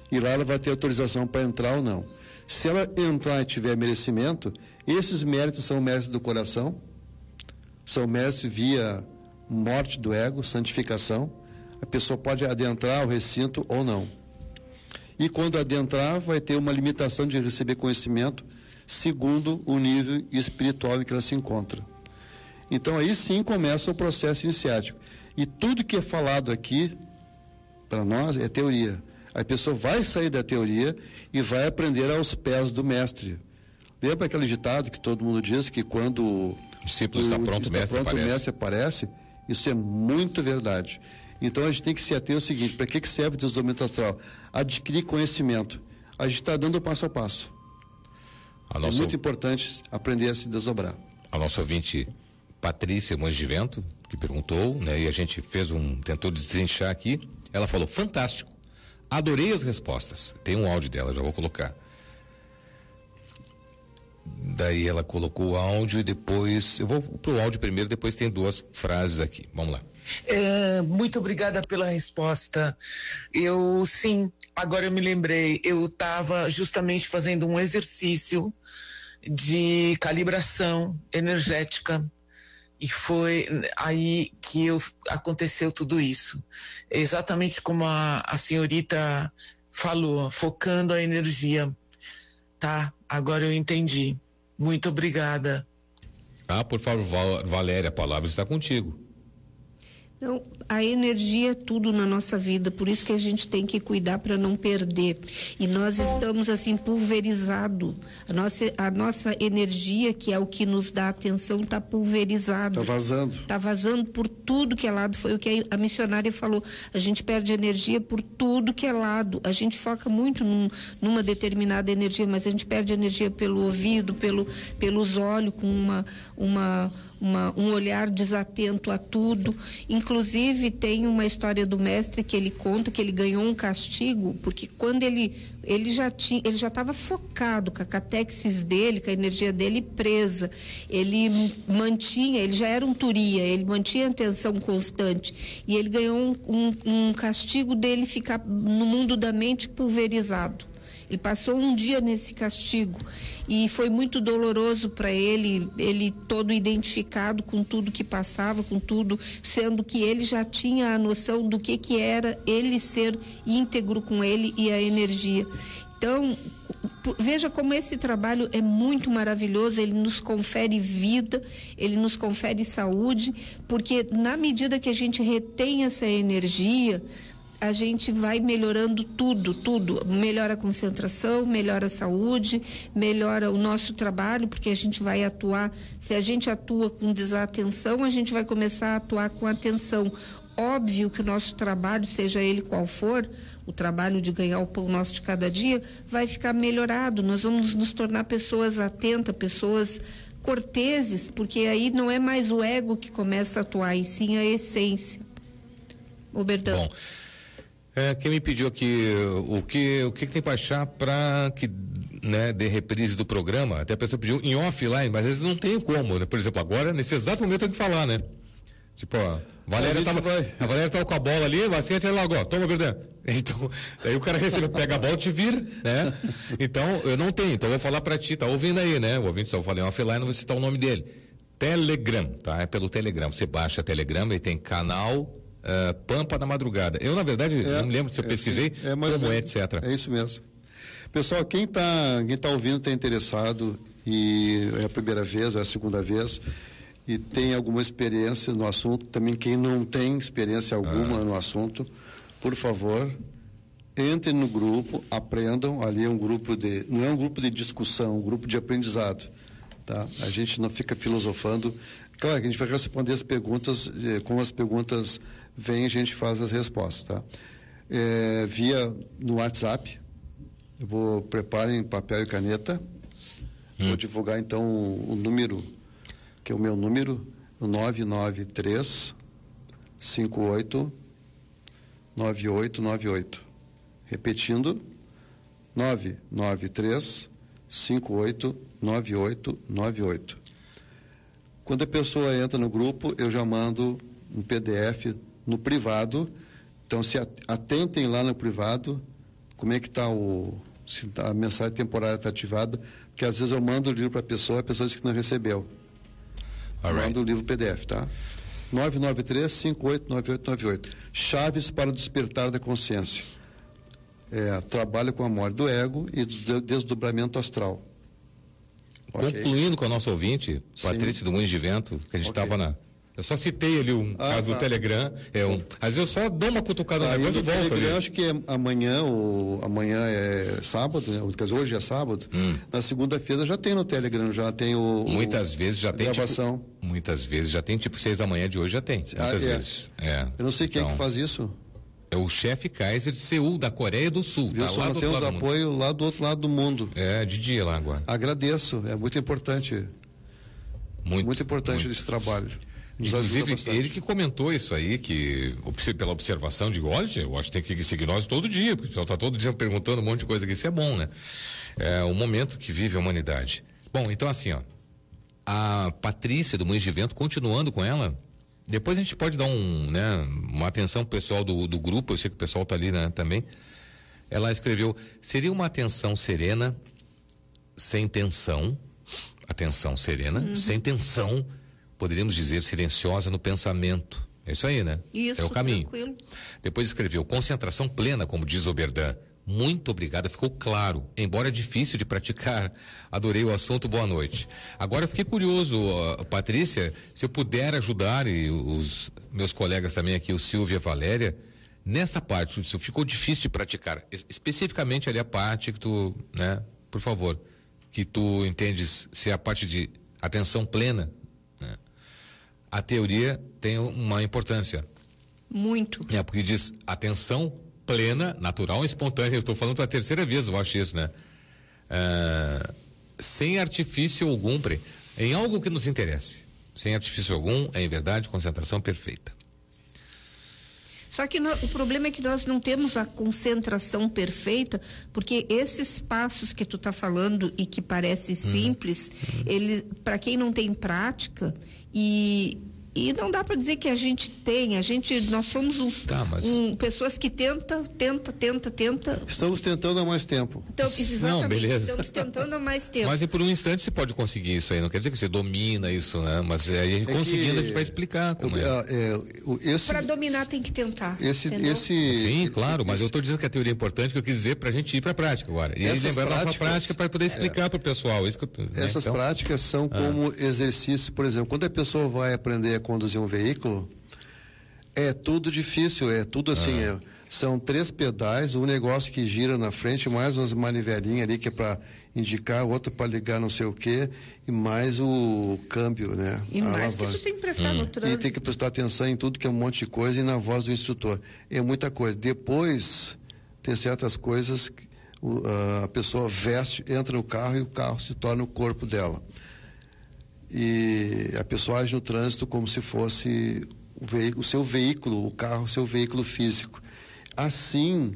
e lá ela vai ter autorização para entrar ou não. Se ela entrar e tiver merecimento, esses méritos são méritos do coração, são méritos via morte do ego, santificação. A pessoa pode adentrar o recinto ou não. E quando adentrar, vai ter uma limitação de receber conhecimento segundo o nível espiritual em que ela se encontra. Então aí sim começa o processo iniciático. E tudo que é falado aqui, para nós, é teoria. A pessoa vai sair da teoria e vai aprender aos pés do mestre. Lembra aquele ditado que todo mundo diz que quando o discípulo está pronto, o mestre aparece? Isso é muito verdade. Então a gente tem que se ater ao seguinte: para que serve o desdobramento astral? Adquirir conhecimento. A gente está dando passo a passo. É muito importante aprender a se desdobrar. A nossa ouvinte Patrícia Mães de Vento, que perguntou, né, e a gente tentou destrinchar aqui. Ela falou: fantástico, adorei as respostas. Tem um áudio dela, já vou colocar. Daí ela colocou o áudio e depois, eu vou pro áudio primeiro, depois tem 2 frases aqui. Vamos lá. Muito obrigada pela resposta. Sim, agora eu me lembrei, eu estava justamente fazendo um exercício de calibração energética e foi aí que aconteceu tudo isso. Exatamente como a senhorita falou, focando a energia. Tá, agora eu entendi. Muito obrigada. Por favor, Valéria, a palavra está contigo. Então, a energia é tudo na nossa vida, por isso que a gente tem que cuidar para não perder. E nós estamos assim pulverizado. A nossa energia, que é o que nos dá atenção, está pulverizado. Está vazando. Está vazando por tudo que é lado. Foi o que a missionária falou. A gente perde energia por tudo que é lado. A gente foca muito numa determinada energia, mas a gente perde energia pelo ouvido, pelos olhos, com um olhar desatento a tudo. Inclusive tem uma história do mestre que ele conta que ele ganhou um castigo porque quando ele já estava focado com a catexis dele, com a energia dele presa, ele já era um turia, ele mantinha a atenção constante e ele ganhou um castigo dele ficar no mundo da mente pulverizado. Ele passou um dia nesse castigo e foi muito doloroso para ele todo identificado com tudo que passava, com tudo, sendo que ele já tinha a noção do que era ele ser íntegro com ele e a energia. Então, veja como esse trabalho é muito maravilhoso, ele nos confere vida, ele nos confere saúde, porque na medida que a gente retém essa energia, a gente vai melhorando tudo. Melhora a concentração, melhora a saúde, melhora o nosso trabalho, porque a gente vai atuar. Se a gente atua com desatenção, a gente vai começar a atuar com atenção. Óbvio que o nosso trabalho, seja ele qual for, o trabalho de ganhar o pão nosso de cada dia, vai ficar melhorado. Nós vamos nos tornar pessoas atentas, pessoas corteses, porque aí não é mais o ego que começa a atuar, e sim a essência. Ô, Bertão. Bom. Quem me pediu aqui o que tem para achar para que, né, dê reprise do programa, até a pessoa pediu em offline, mas às vezes não tem como, né? Por exemplo, agora, nesse exato momento tem que falar, né? Tipo, a Valéria tava com a bola ali, assim, a gente logo, ó, toma, Berdan. Então, aí o cara recebe, pega a bola e te vira, né? Então, eu não tenho, então eu vou falar para ti, tá ouvindo aí, né? O ouvinte, só eu falei offline, não vou citar o nome dele. Telegram, tá? É pelo Telegram, você baixa Telegram e tem canal Pampa da Madrugada. Eu, na verdade, não me lembro se eu pesquisei como etc. É isso mesmo. Pessoal, quem tá ouvindo, está interessado, e é a primeira vez, ou é a segunda vez, e tem alguma experiência no assunto, também quem não tem experiência alguma no assunto, por favor, entrem no grupo, aprendam. Ali é um grupo não é um grupo de discussão, um grupo de aprendizado. Tá? A gente não fica filosofando. Claro que a gente vai responder as perguntas, como as perguntas vêm, a gente faz as respostas, tá? Via no WhatsApp, preparem papel e caneta, vou divulgar então o número, que é o meu número, o 993 58 9898. Repetindo, 993 58 9898. Quando a pessoa entra no grupo, eu já mando um PDF no privado. Então, se atentem lá no privado, como é que está se a mensagem temporária está ativada, porque às vezes eu mando o livro para a pessoa diz que não recebeu. Mando o livro PDF, tá? 993-589898. Chaves para o despertar da consciência. Trabalho com a morte do ego e do desdobramento astral. Concluindo com a nossa ouvinte, Patrícia do Moinhos de Vento, que a gente estava eu só citei ali um caso do Telegram. Às vezes eu só dou uma cutucada na coisa e volto ali. Eu acho que amanhã é sábado, né? Quer dizer, hoje é sábado. Na segunda-feira já tem no Telegram, já tem muitas vezes já tem gravação. Muitas vezes já tem, 6 da manhã de hoje já tem. Muitas vezes. Eu não sei quem que faz isso. É o chefe Kaiser de Seul, da Coreia do Sul. Tá lá do temos apoio lá do outro lado do mundo. De dia lá agora. Agradeço, é muito importante. Muito importante esse trabalho. Inclusive, ele que comentou isso aí, que pela observação, digo, olha, eu acho que tem que seguir nós todo dia, porque o pessoal está todo dia perguntando um monte de coisa aqui, isso é bom, né? É o momento que vive a humanidade. Bom, então assim, a Patrícia do Moinhos de Vento, continuando com ela, depois a gente pode dar uma atenção pro pessoal do grupo, eu sei que o pessoal está ali, né, também. Ela escreveu, seria uma atenção serena, sem tensão, atenção serena, sem tensão, poderíamos dizer silenciosa no pensamento. É isso aí, né? Isso, é o caminho. Tranquilo. Depois escreveu, concentração plena, como diz Oberdan. Muito obrigada, ficou claro, embora difícil de praticar. Adorei o assunto, boa noite. Agora eu fiquei curioso, Patrícia, se eu puder ajudar, e os meus colegas também aqui, o Silvio e a Valéria, nessa parte, se ficou difícil de praticar, especificamente ali a parte que tu, né, por favor, que tu entendes se é a parte de atenção plena, né? A teoria tem uma importância. Muito. Porque diz atenção plena, natural e espontânea. Eu estou falando pela terceira vez, eu acho isso, né? Sem artifício algum, em algo que nos interesse. Sem artifício algum, em verdade, concentração perfeita. Só que o problema é que nós não temos a concentração perfeita, porque esses passos que tu está falando e que parece simples, ele, para quem não tem prática, e não dá para dizer que a gente tem, nós somos pessoas que tenta. Estamos tentando há mais tempo. Então, exatamente, não, beleza. Estamos tentando há mais tempo. Mas por um instante você pode conseguir isso aí, não quer dizer que você domina isso, né? Mas aí conseguindo a gente vai explicar como para dominar tem que tentar. Sim, claro, mas eu estou dizendo que a teoria é importante, que eu quis dizer para a gente ir para a prática agora. E aí lembrar a nossa prática para poder explicar para o pessoal. Essas práticas são como exercício, por exemplo, quando a pessoa vai aprender a conduzir um veículo, é tudo difícil, é tudo assim, são 3 pedais, um negócio que gira na frente, mais umas manivelinhas ali que é para indicar, outro para ligar não sei o quê, e mais o câmbio, né? E mais que tu tem que prestar no trânsito. E tem que prestar atenção em tudo que é um monte de coisa e na voz do instrutor. É muita coisa. Depois, tem certas coisas que a pessoa veste, entra no carro e o carro se torna o corpo dela. E a pessoa age no trânsito como se fosse o seu veículo, o carro, o seu veículo físico. Assim,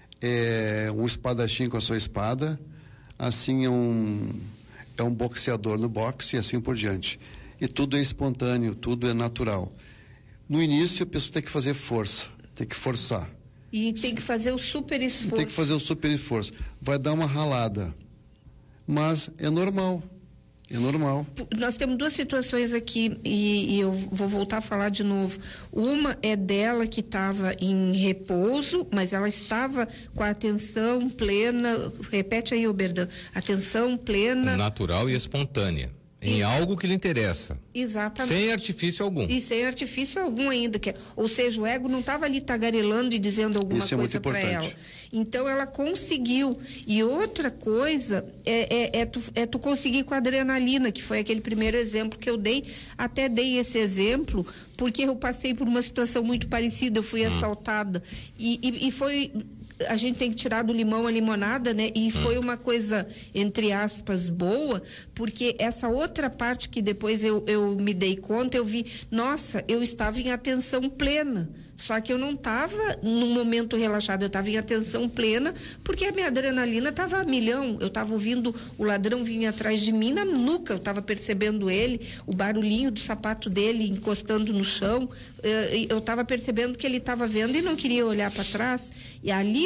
um espadachim com a sua espada, assim é um boxeador no boxe e assim por diante. E tudo é espontâneo, tudo é natural. No início, a pessoa tem que fazer força, tem que forçar. E tem que fazer o super esforço. Tem que fazer o super esforço. Vai dar uma ralada, mas é normal. É normal. Nós temos 2 situações aqui e eu vou voltar a falar de novo. Uma é dela que estava em repouso, mas ela estava com a atenção plena. Repete aí, Oberdan. Atenção plena. Natural e espontânea. Em algo que lhe interessa. Exatamente. Sem artifício algum. E sem artifício algum ainda. Ou seja, o ego não estava ali tagarelando e dizendo alguma coisa para ela. Então ela conseguiu. E outra coisa é tu conseguir com a adrenalina, que foi aquele primeiro exemplo que eu dei. Até dei esse exemplo porque eu passei por uma situação muito parecida. Eu fui assaltada. E foi... A gente tem que tirar do limão a limonada, né? E foi uma coisa, entre aspas, boa, porque essa outra parte que depois eu me dei conta, eu vi, nossa, eu estava em atenção plena. Só que eu não estava num momento relaxado, eu estava em atenção plena, porque a minha adrenalina estava a milhão. Eu estava ouvindo o ladrão vir atrás de mim na nuca, eu estava percebendo ele, o barulhinho do sapato dele encostando no chão. Eu estava percebendo que ele estava vendo e não queria olhar para trás. E ali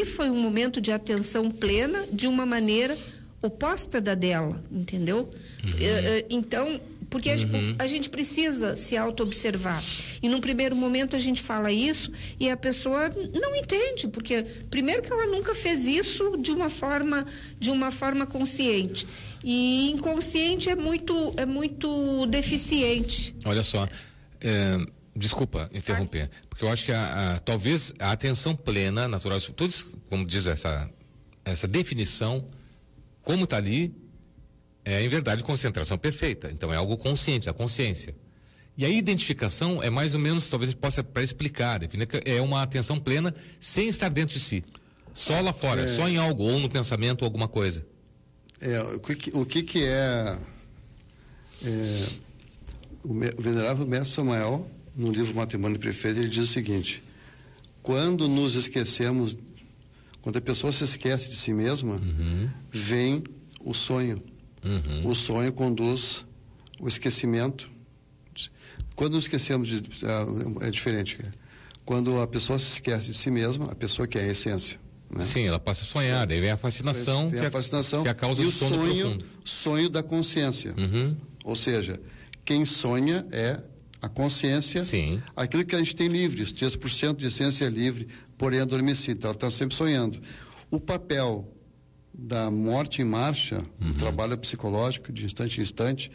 ali foi um momento de atenção plena de uma maneira oposta da dela, entendeu? Então, porque a gente precisa se auto-observar. E num primeiro momento a gente fala isso e a pessoa não entende, porque primeiro que ela nunca fez isso de uma forma consciente. E inconsciente é muito deficiente. Olha só, desculpa interromper, porque eu acho que talvez a atenção plena, natural, todos, como diz essa definição, como está ali, é em verdade concentração perfeita. Então é algo consciente, a consciência. E a identificação é mais ou menos, talvez possa para explicar, definir que é uma atenção plena sem estar dentro de si. Só lá fora, só em algo, ou no pensamento, ou alguma coisa. O venerável mestre Samael, no livro Matrimônio Perfeito, ele diz o seguinte: quando nos esquecemos, quando a pessoa se esquece de si mesma, vem o sonho. O sonho conduz o esquecimento. Quando nos esquecemos é diferente. Quando a pessoa se esquece de si mesma, a pessoa que é a essência. Né? Sim, ela passa a sonhar, daí vem a fascinação, que é a causa do sono profundo. Sonho da consciência. Ou seja, quem sonha é a consciência, aquilo que a gente tem livre, os 3% de essência livre, porém adormecida. Ela está sempre sonhando. O papel da morte em marcha, o trabalho psicológico de instante em instante,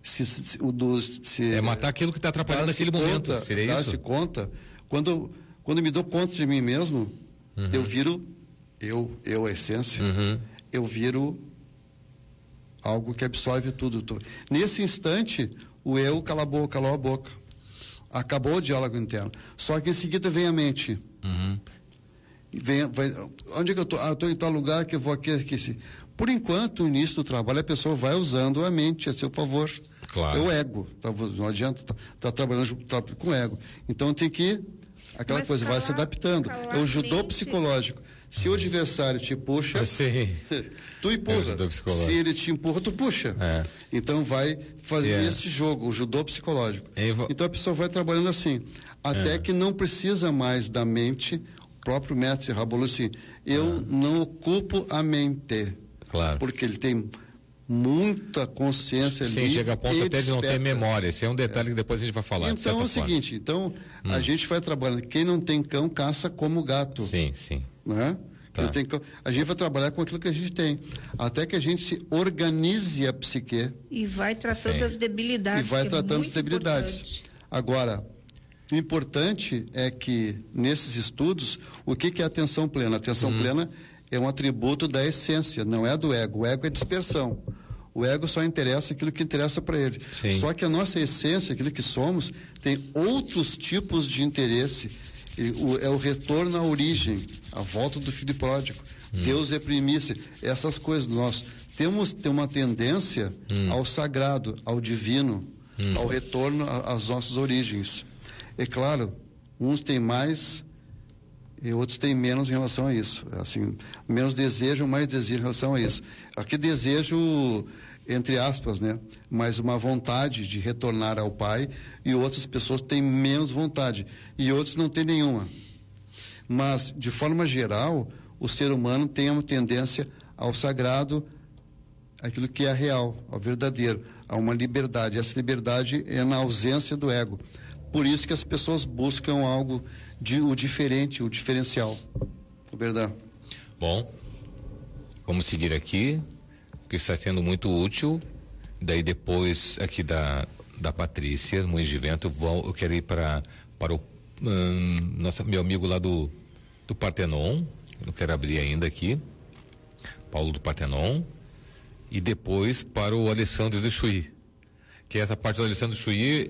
é matar aquilo que está atrapalhando naquele momento. Seria isso? Dar-se conta, quando me dou conta de mim mesmo, eu viro a essência, eu viro algo que absorve tudo. Nesse instante, o eu calou a boca. Acabou o diálogo interno. Só que em seguida vem a mente. Onde é que eu estou? Estou em tal lugar que eu vou aqui. Por enquanto, no início do trabalho, a pessoa vai usando a mente a seu favor. Claro. É o ego. Não adianta estar trabalhando com o ego. Então tem que... Aquela coisa vai se adaptando. É o judô psicológico. Se o adversário te puxa, tu empurra. Se ele te empurra, tu puxa. Então vai fazer esse jogo, o judô psicológico. Então a pessoa vai trabalhando assim. Até que não precisa mais da mente. O próprio mestre Rabolo assim, eu não ocupo a mente. Claro. Porque ele tem muita consciência livre. Sim, chega a ponto até de não ter memória. Esse é um detalhe que depois a gente vai falar. Então é o seguinte, a gente vai trabalhando. Quem não tem cão, caça como gato. Sim. Não é? Tá. A gente vai trabalhar com aquilo que a gente tem. Até que a gente se organize a psique. E vai tratando as debilidades. Importante. Agora, o importante é que, nesses estudos, o que é atenção plena? A atenção plena é um atributo da essência, não é do ego. O ego é dispersão. O ego só interessa aquilo que interessa para ele. Sim. Só que a nossa essência, aquilo que somos, tem outros tipos de interesse. É o retorno à origem, a volta do filho pródigo. Deus é primícia. Essas coisas nós temos uma tendência ao sagrado, ao divino, ao retorno às nossas origens. É claro, uns têm mais e outros têm menos em relação a isso. Assim, menos desejo, mais desejo em relação a isso. Aqui desejo, entre aspas, né? Mas uma vontade de retornar ao Pai, e outras pessoas têm menos vontade e outros não têm nenhuma. Mas, de forma geral, o ser humano tem uma tendência ao sagrado, aquilo que é real, ao verdadeiro, a uma liberdade. Essa liberdade é na ausência do ego. Por isso que as pessoas buscam algo o diferente, o diferencial. Verdade. Bom, vamos seguir aqui, porque está sendo muito útil. Daí depois aqui da Patrícia, Moinhos de Vento, eu quero ir para o meu amigo lá do Partenon. Eu quero abrir ainda aqui, Paulo do Partenon, e depois para o Alessandro do Chuí, que essa parte do Alessandro do Chuí,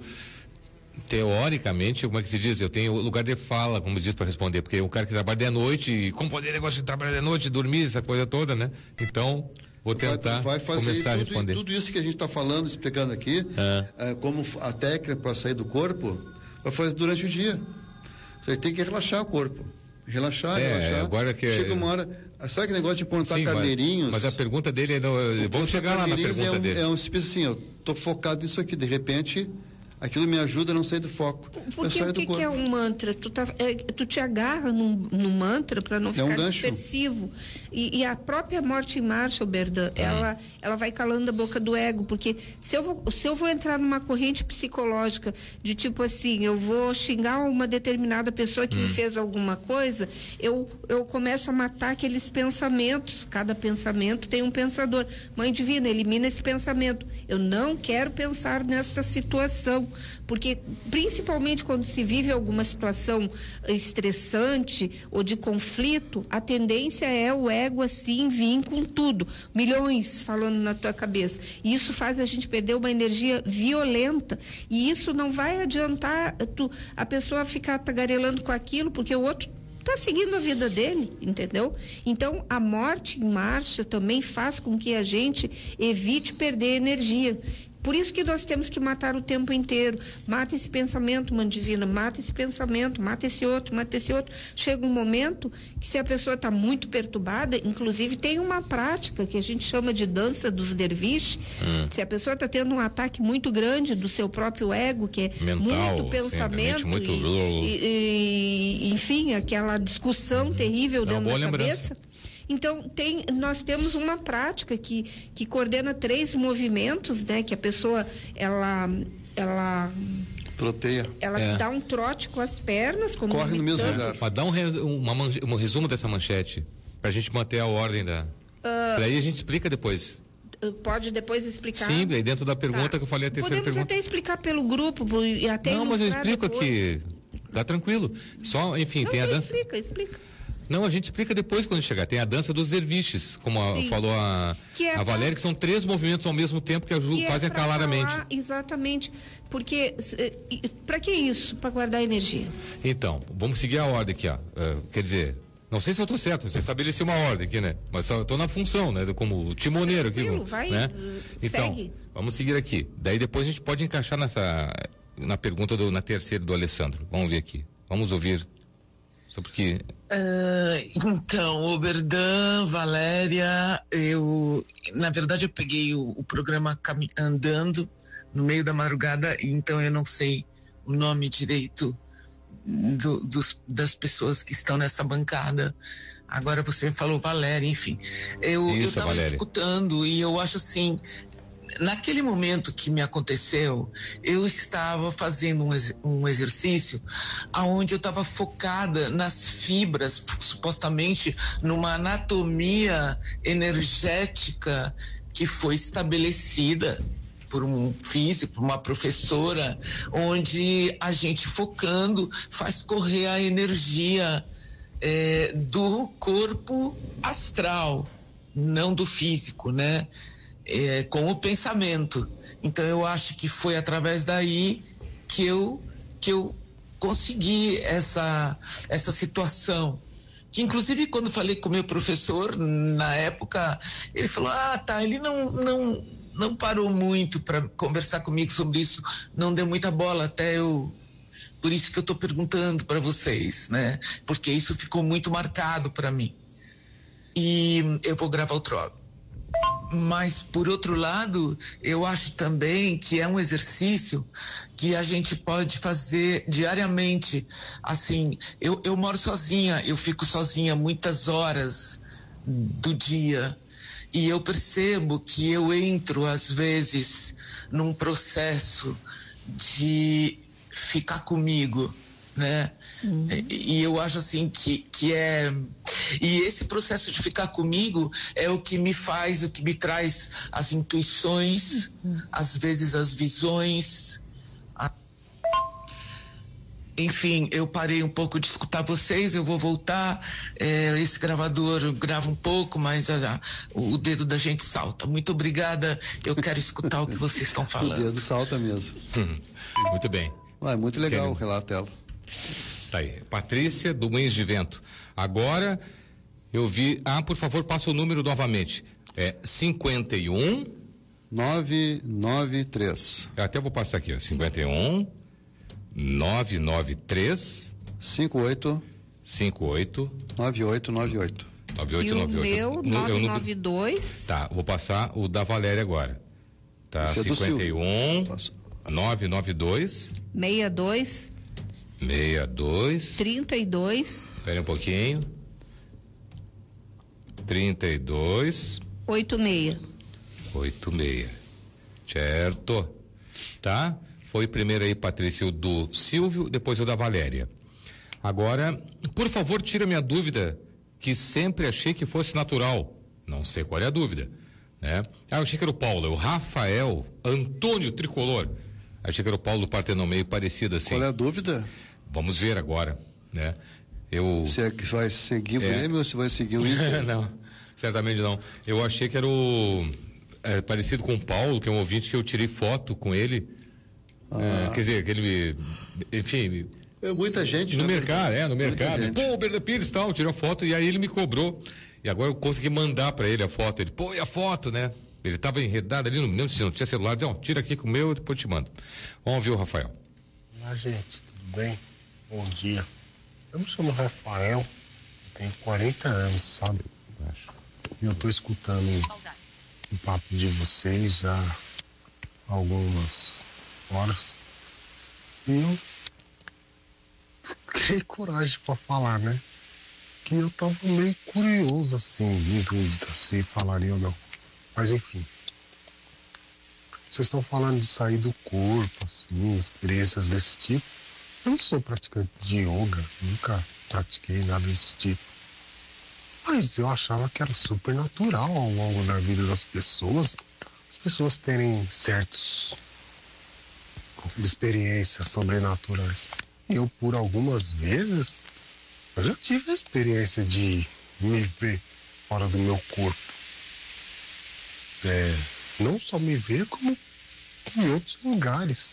teoricamente, como é que se diz? Eu tenho lugar de fala, como diz, para responder, porque o cara que trabalha de noite, e como poder negócio de trabalhar de noite, dormir, essa coisa toda, né? Então, vou tentar começar a responder. Tudo isso que a gente está falando, explicando aqui, como a técnica para sair do corpo, vai fazer durante o dia. Você tem que relaxar o corpo. Relaxar. Agora que chega uma hora. Sabe aquele negócio de contar carneirinhos? Mas a pergunta dele vamos chegar lá na pergunta dele. É um assim, eu estou focado nisso aqui, de repente aquilo me ajuda a não sair do foco. Porque o que é um mantra? Tu te agarra num mantra para não ficar dispersivo. E a própria morte em marcha, Oberdan, ela vai calando a boca do ego, porque se eu vou entrar numa corrente psicológica de tipo assim, eu vou xingar uma determinada pessoa que me fez alguma coisa, eu começo a matar aqueles pensamentos. Cada pensamento tem um pensador. Mãe Divina, elimina esse pensamento. Eu não quero pensar nesta situação, porque principalmente quando se vive alguma situação estressante ou de conflito, a tendência é o ego assim vir com tudo, milhões falando na tua cabeça, e isso faz a gente perder uma energia violenta, e isso não vai adiantar a pessoa ficar tagarelando com aquilo, porque o outro está seguindo a vida dele, entendeu? Então, a morte em marcha também faz com que a gente evite perder energia. Por isso que nós temos que matar o tempo inteiro. Mata esse pensamento, Mãe Divina, mata esse pensamento, mata esse outro, mata esse outro. Chega um momento que, se a pessoa está muito perturbada, inclusive tem uma prática que a gente chama de dança dos derviches. Se a pessoa está tendo um ataque muito grande do seu próprio ego, que é mental, muito pensamento, muito... enfim, aquela discussão terrível dentro da cabeça. Então, nós temos uma prática que coordena 3 movimentos, né? Que a pessoa, ela troteia. Ela dá um trote com as pernas, como corre no mesmo lugar. Mas dá um resumo dessa manchete, pra gente manter a ordem da... Daí a gente explica depois. Pode depois explicar? Sim, aí dentro da pergunta que eu falei, a terceira pergunta. Podemos até explicar pelo grupo, e até não, mas eu explico depois. Aqui, tá tranquilo. Só, enfim, não, tem a dança... Explica. Não, a gente explica depois quando chegar. Tem a dança dos derviches, como falou a Valéria, que são 3 movimentos ao mesmo tempo que fazem acalar a mente. Exatamente. Porque, para que isso? Para guardar energia. Então, vamos seguir a ordem aqui, ó. Quer dizer, não sei se eu estou certo, você estabeleceu uma ordem aqui, né? Mas eu estou na função, né? Como timoneiro aqui. Vai, né? Então, segue. Vamos seguir aqui. Daí depois a gente pode encaixar na pergunta na terceira do Alessandro. Vamos ver aqui. Vamos ouvir. Porque... Então, Oberdan, Valéria, na verdade eu peguei o programa andando no meio da madrugada, então eu não sei o nome direito das pessoas que estão nessa bancada. Agora você me falou Valéria, enfim. Eu estava escutando e eu acho assim, naquele momento que me aconteceu, eu estava fazendo um exercício onde eu estava focada nas fibras, supostamente numa anatomia energética que foi estabelecida por um físico, uma professora, onde a gente focando faz correr a energia do corpo astral, não do físico, né? Com o pensamento. Então eu acho que foi através daí que eu consegui essa situação, que inclusive quando falei com o meu professor na época, ele falou, ele não parou muito para conversar comigo sobre isso, não deu muita bola, até por isso que eu estou perguntando para vocês, né? Porque isso ficou muito marcado para mim, e eu vou gravar outro áudio. Mas, por outro lado, eu acho também que é um exercício que a gente pode fazer diariamente. Assim, eu moro sozinha, eu fico sozinha muitas horas do dia, e eu percebo que eu entro, às vezes, num processo de ficar comigo, né? E eu acho assim que é... E esse processo de ficar comigo é o que me traz as intuições, às vezes as visões. Enfim, eu parei um pouco de escutar vocês, eu vou voltar. Esse gravador grava um pouco, mas o dedo da gente salta. Muito obrigada, eu quero escutar o que vocês estão falando. O dedo salta mesmo. Muito bem. É muito legal o relato dela. Tá aí. Patrícia, do Moinhos de Vento. Agora, eu vi... por favor, passa o número novamente. 51... 993. Eu até vou passar aqui, ó. 51... 993... 58... 9898. E o meu, 992... Tá, vou passar o da Valéria agora. Tá, 51... 992 62 32 Espera um pouquinho. 32 86. Certo. Tá? Foi primeiro aí, Patrícia, o do Silvio, depois o da Valéria. Agora, por favor, tira minha dúvida, que sempre achei que fosse natural. Não sei qual é a dúvida, né? Eu achei que era o Paulo, é o Rafael Antônio Tricolor. Achei que era o Paulo do Partenon, meio parecido assim. Qual é a dúvida? Vamos ver agora, né? Se é que vai seguir o Grêmio ou se vai seguir o Inter? Não, certamente não. Eu achei que era parecido com o Paulo, que é um ouvinte que eu tirei foto com ele. Quer dizer, que ele, enfim... Muita gente. No mercado, no mercado. Pô, o Bernardo Pires tal, tirou foto e aí ele me cobrou. E agora eu consegui mandar pra ele a foto. Ele, e a foto, né? Ele tava enredado ali, não tinha celular. Não, tira aqui com o meu, depois eu te mando. Vamos ver o Rafael. Olá, gente, tudo bem? Bom dia. Eu me chamo Rafael, tenho 40 anos, sabe? E eu tô escutando o papo de vocês já há algumas horas. E eu criei coragem pra falar, né? Que eu tava meio curioso, assim, em dúvida se falaria ou não. Mas enfim. Vocês estão falando de sair do corpo, assim, experiências desse tipo. Eu não sou praticante de yoga, nunca pratiquei nada desse tipo. Mas eu achava que era super natural ao longo da vida das pessoas, as pessoas terem certas experiências sobrenaturais. E eu, por algumas vezes, eu já tive a experiência de me ver fora do meu corpo. Não só me ver, como em outros lugares.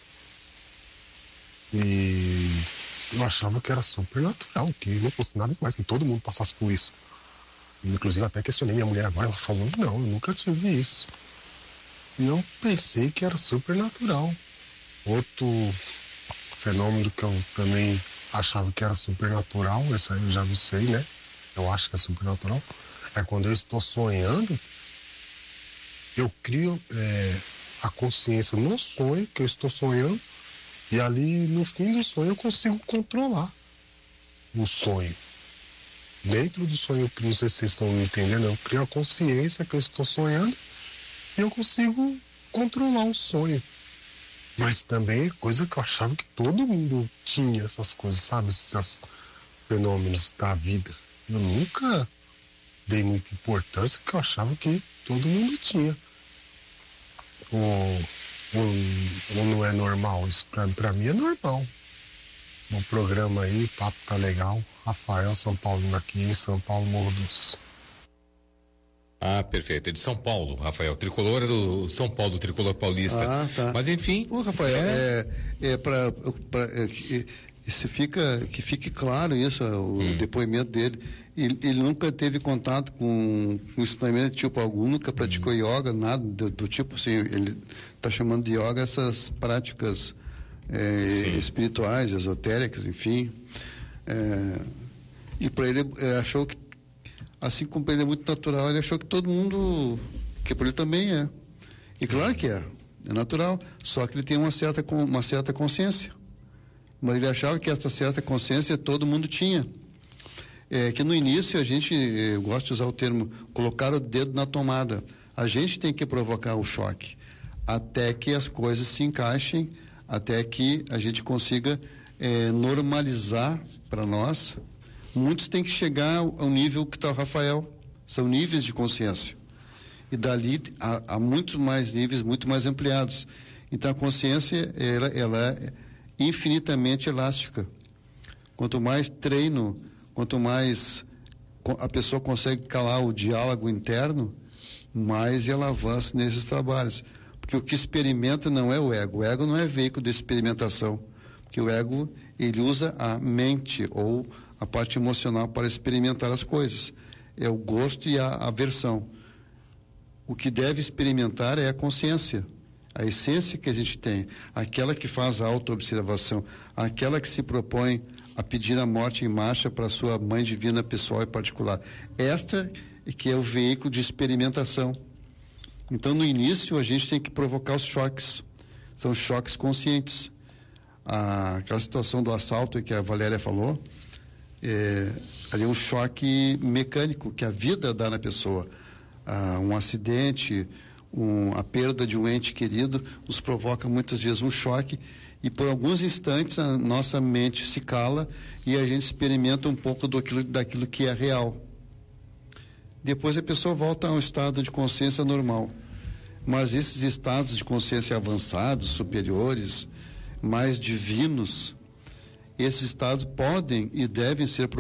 E eu achava que era super natural, que não fosse nada demais, que todo mundo passasse por isso. Inclusive até questionei minha mulher agora, ela falou, não, eu nunca tive isso. E eu pensei que era super natural. Outro fenômeno que eu também achava que era super natural, esse aí eu já não sei, né? Eu acho que é super natural. É quando eu estou sonhando, eu crio a consciência no sonho que eu estou sonhando, e ali no fim do sonho eu consigo controlar o sonho. Dentro do sonho, não sei se vocês estão me entendendo, eu crio a consciência que eu estou sonhando e eu consigo controlar o sonho. Mas também é coisa que eu achava que todo mundo tinha essas coisas, sabe? Esses fenômenos da vida. Eu nunca dei muita importância, porque eu achava que todo mundo tinha. Ou não é normal? Isso pra mim é normal. No programa aí, o papo tá legal. Rafael, São Paulo, aqui em São Paulo, Morro Doce. Perfeito. É de São Paulo, Rafael. Tricolor é do São Paulo, tricolor paulista. Tá. Mas enfim. Ô, Rafael, que fique claro isso, o depoimento dele. Ele nunca teve contato com ensinamento tipo algum, nunca praticou yoga, nada do tipo assim. Ele está chamando de yoga essas práticas espirituais, esotéricas, enfim. E para ele, achou que, assim como ele é muito natural, ele achou que todo mundo, que para ele também é. E claro que é natural, só que ele tem uma certa consciência. Mas ele achava que essa certa consciência todo mundo tinha. Que no início eu gosto de usar o termo, colocar o dedo na tomada. A gente tem que provocar o choque, até que as coisas se encaixem, até que a gente consiga normalizar para nós. Muitos têm que chegar ao nível que está o Rafael, são níveis de consciência. E dali há muitos mais níveis, muito mais ampliados. Então a consciência, ela é infinitamente elástica. Quanto mais treino, quanto mais a pessoa consegue calar o diálogo interno, mais ela avança nesses trabalhos. Porque o que experimenta não é o ego não é veículo de experimentação, porque o ego, ele usa a mente ou a parte emocional para experimentar as coisas, é o gosto e a aversão. O que deve experimentar é a consciência, a essência que a gente tem, aquela que faz a autoobservação, aquela que se propõe a pedir a morte em marcha para a sua mãe divina pessoal e particular. Esta que é o veículo de experimentação. Então, no início, a gente tem que provocar os choques. São choques conscientes. Aquela situação do assalto que a Valéria falou, ali é um choque mecânico que a vida dá na pessoa. Um acidente, a perda de um ente querido nos provoca muitas vezes um choque, e por alguns instantes a nossa mente se cala e a gente experimenta um pouco daquilo que é real. Depois a pessoa volta a um estado de consciência normal. Mas esses estados de consciência avançados, superiores, mais divinos, esses estados podem e devem ser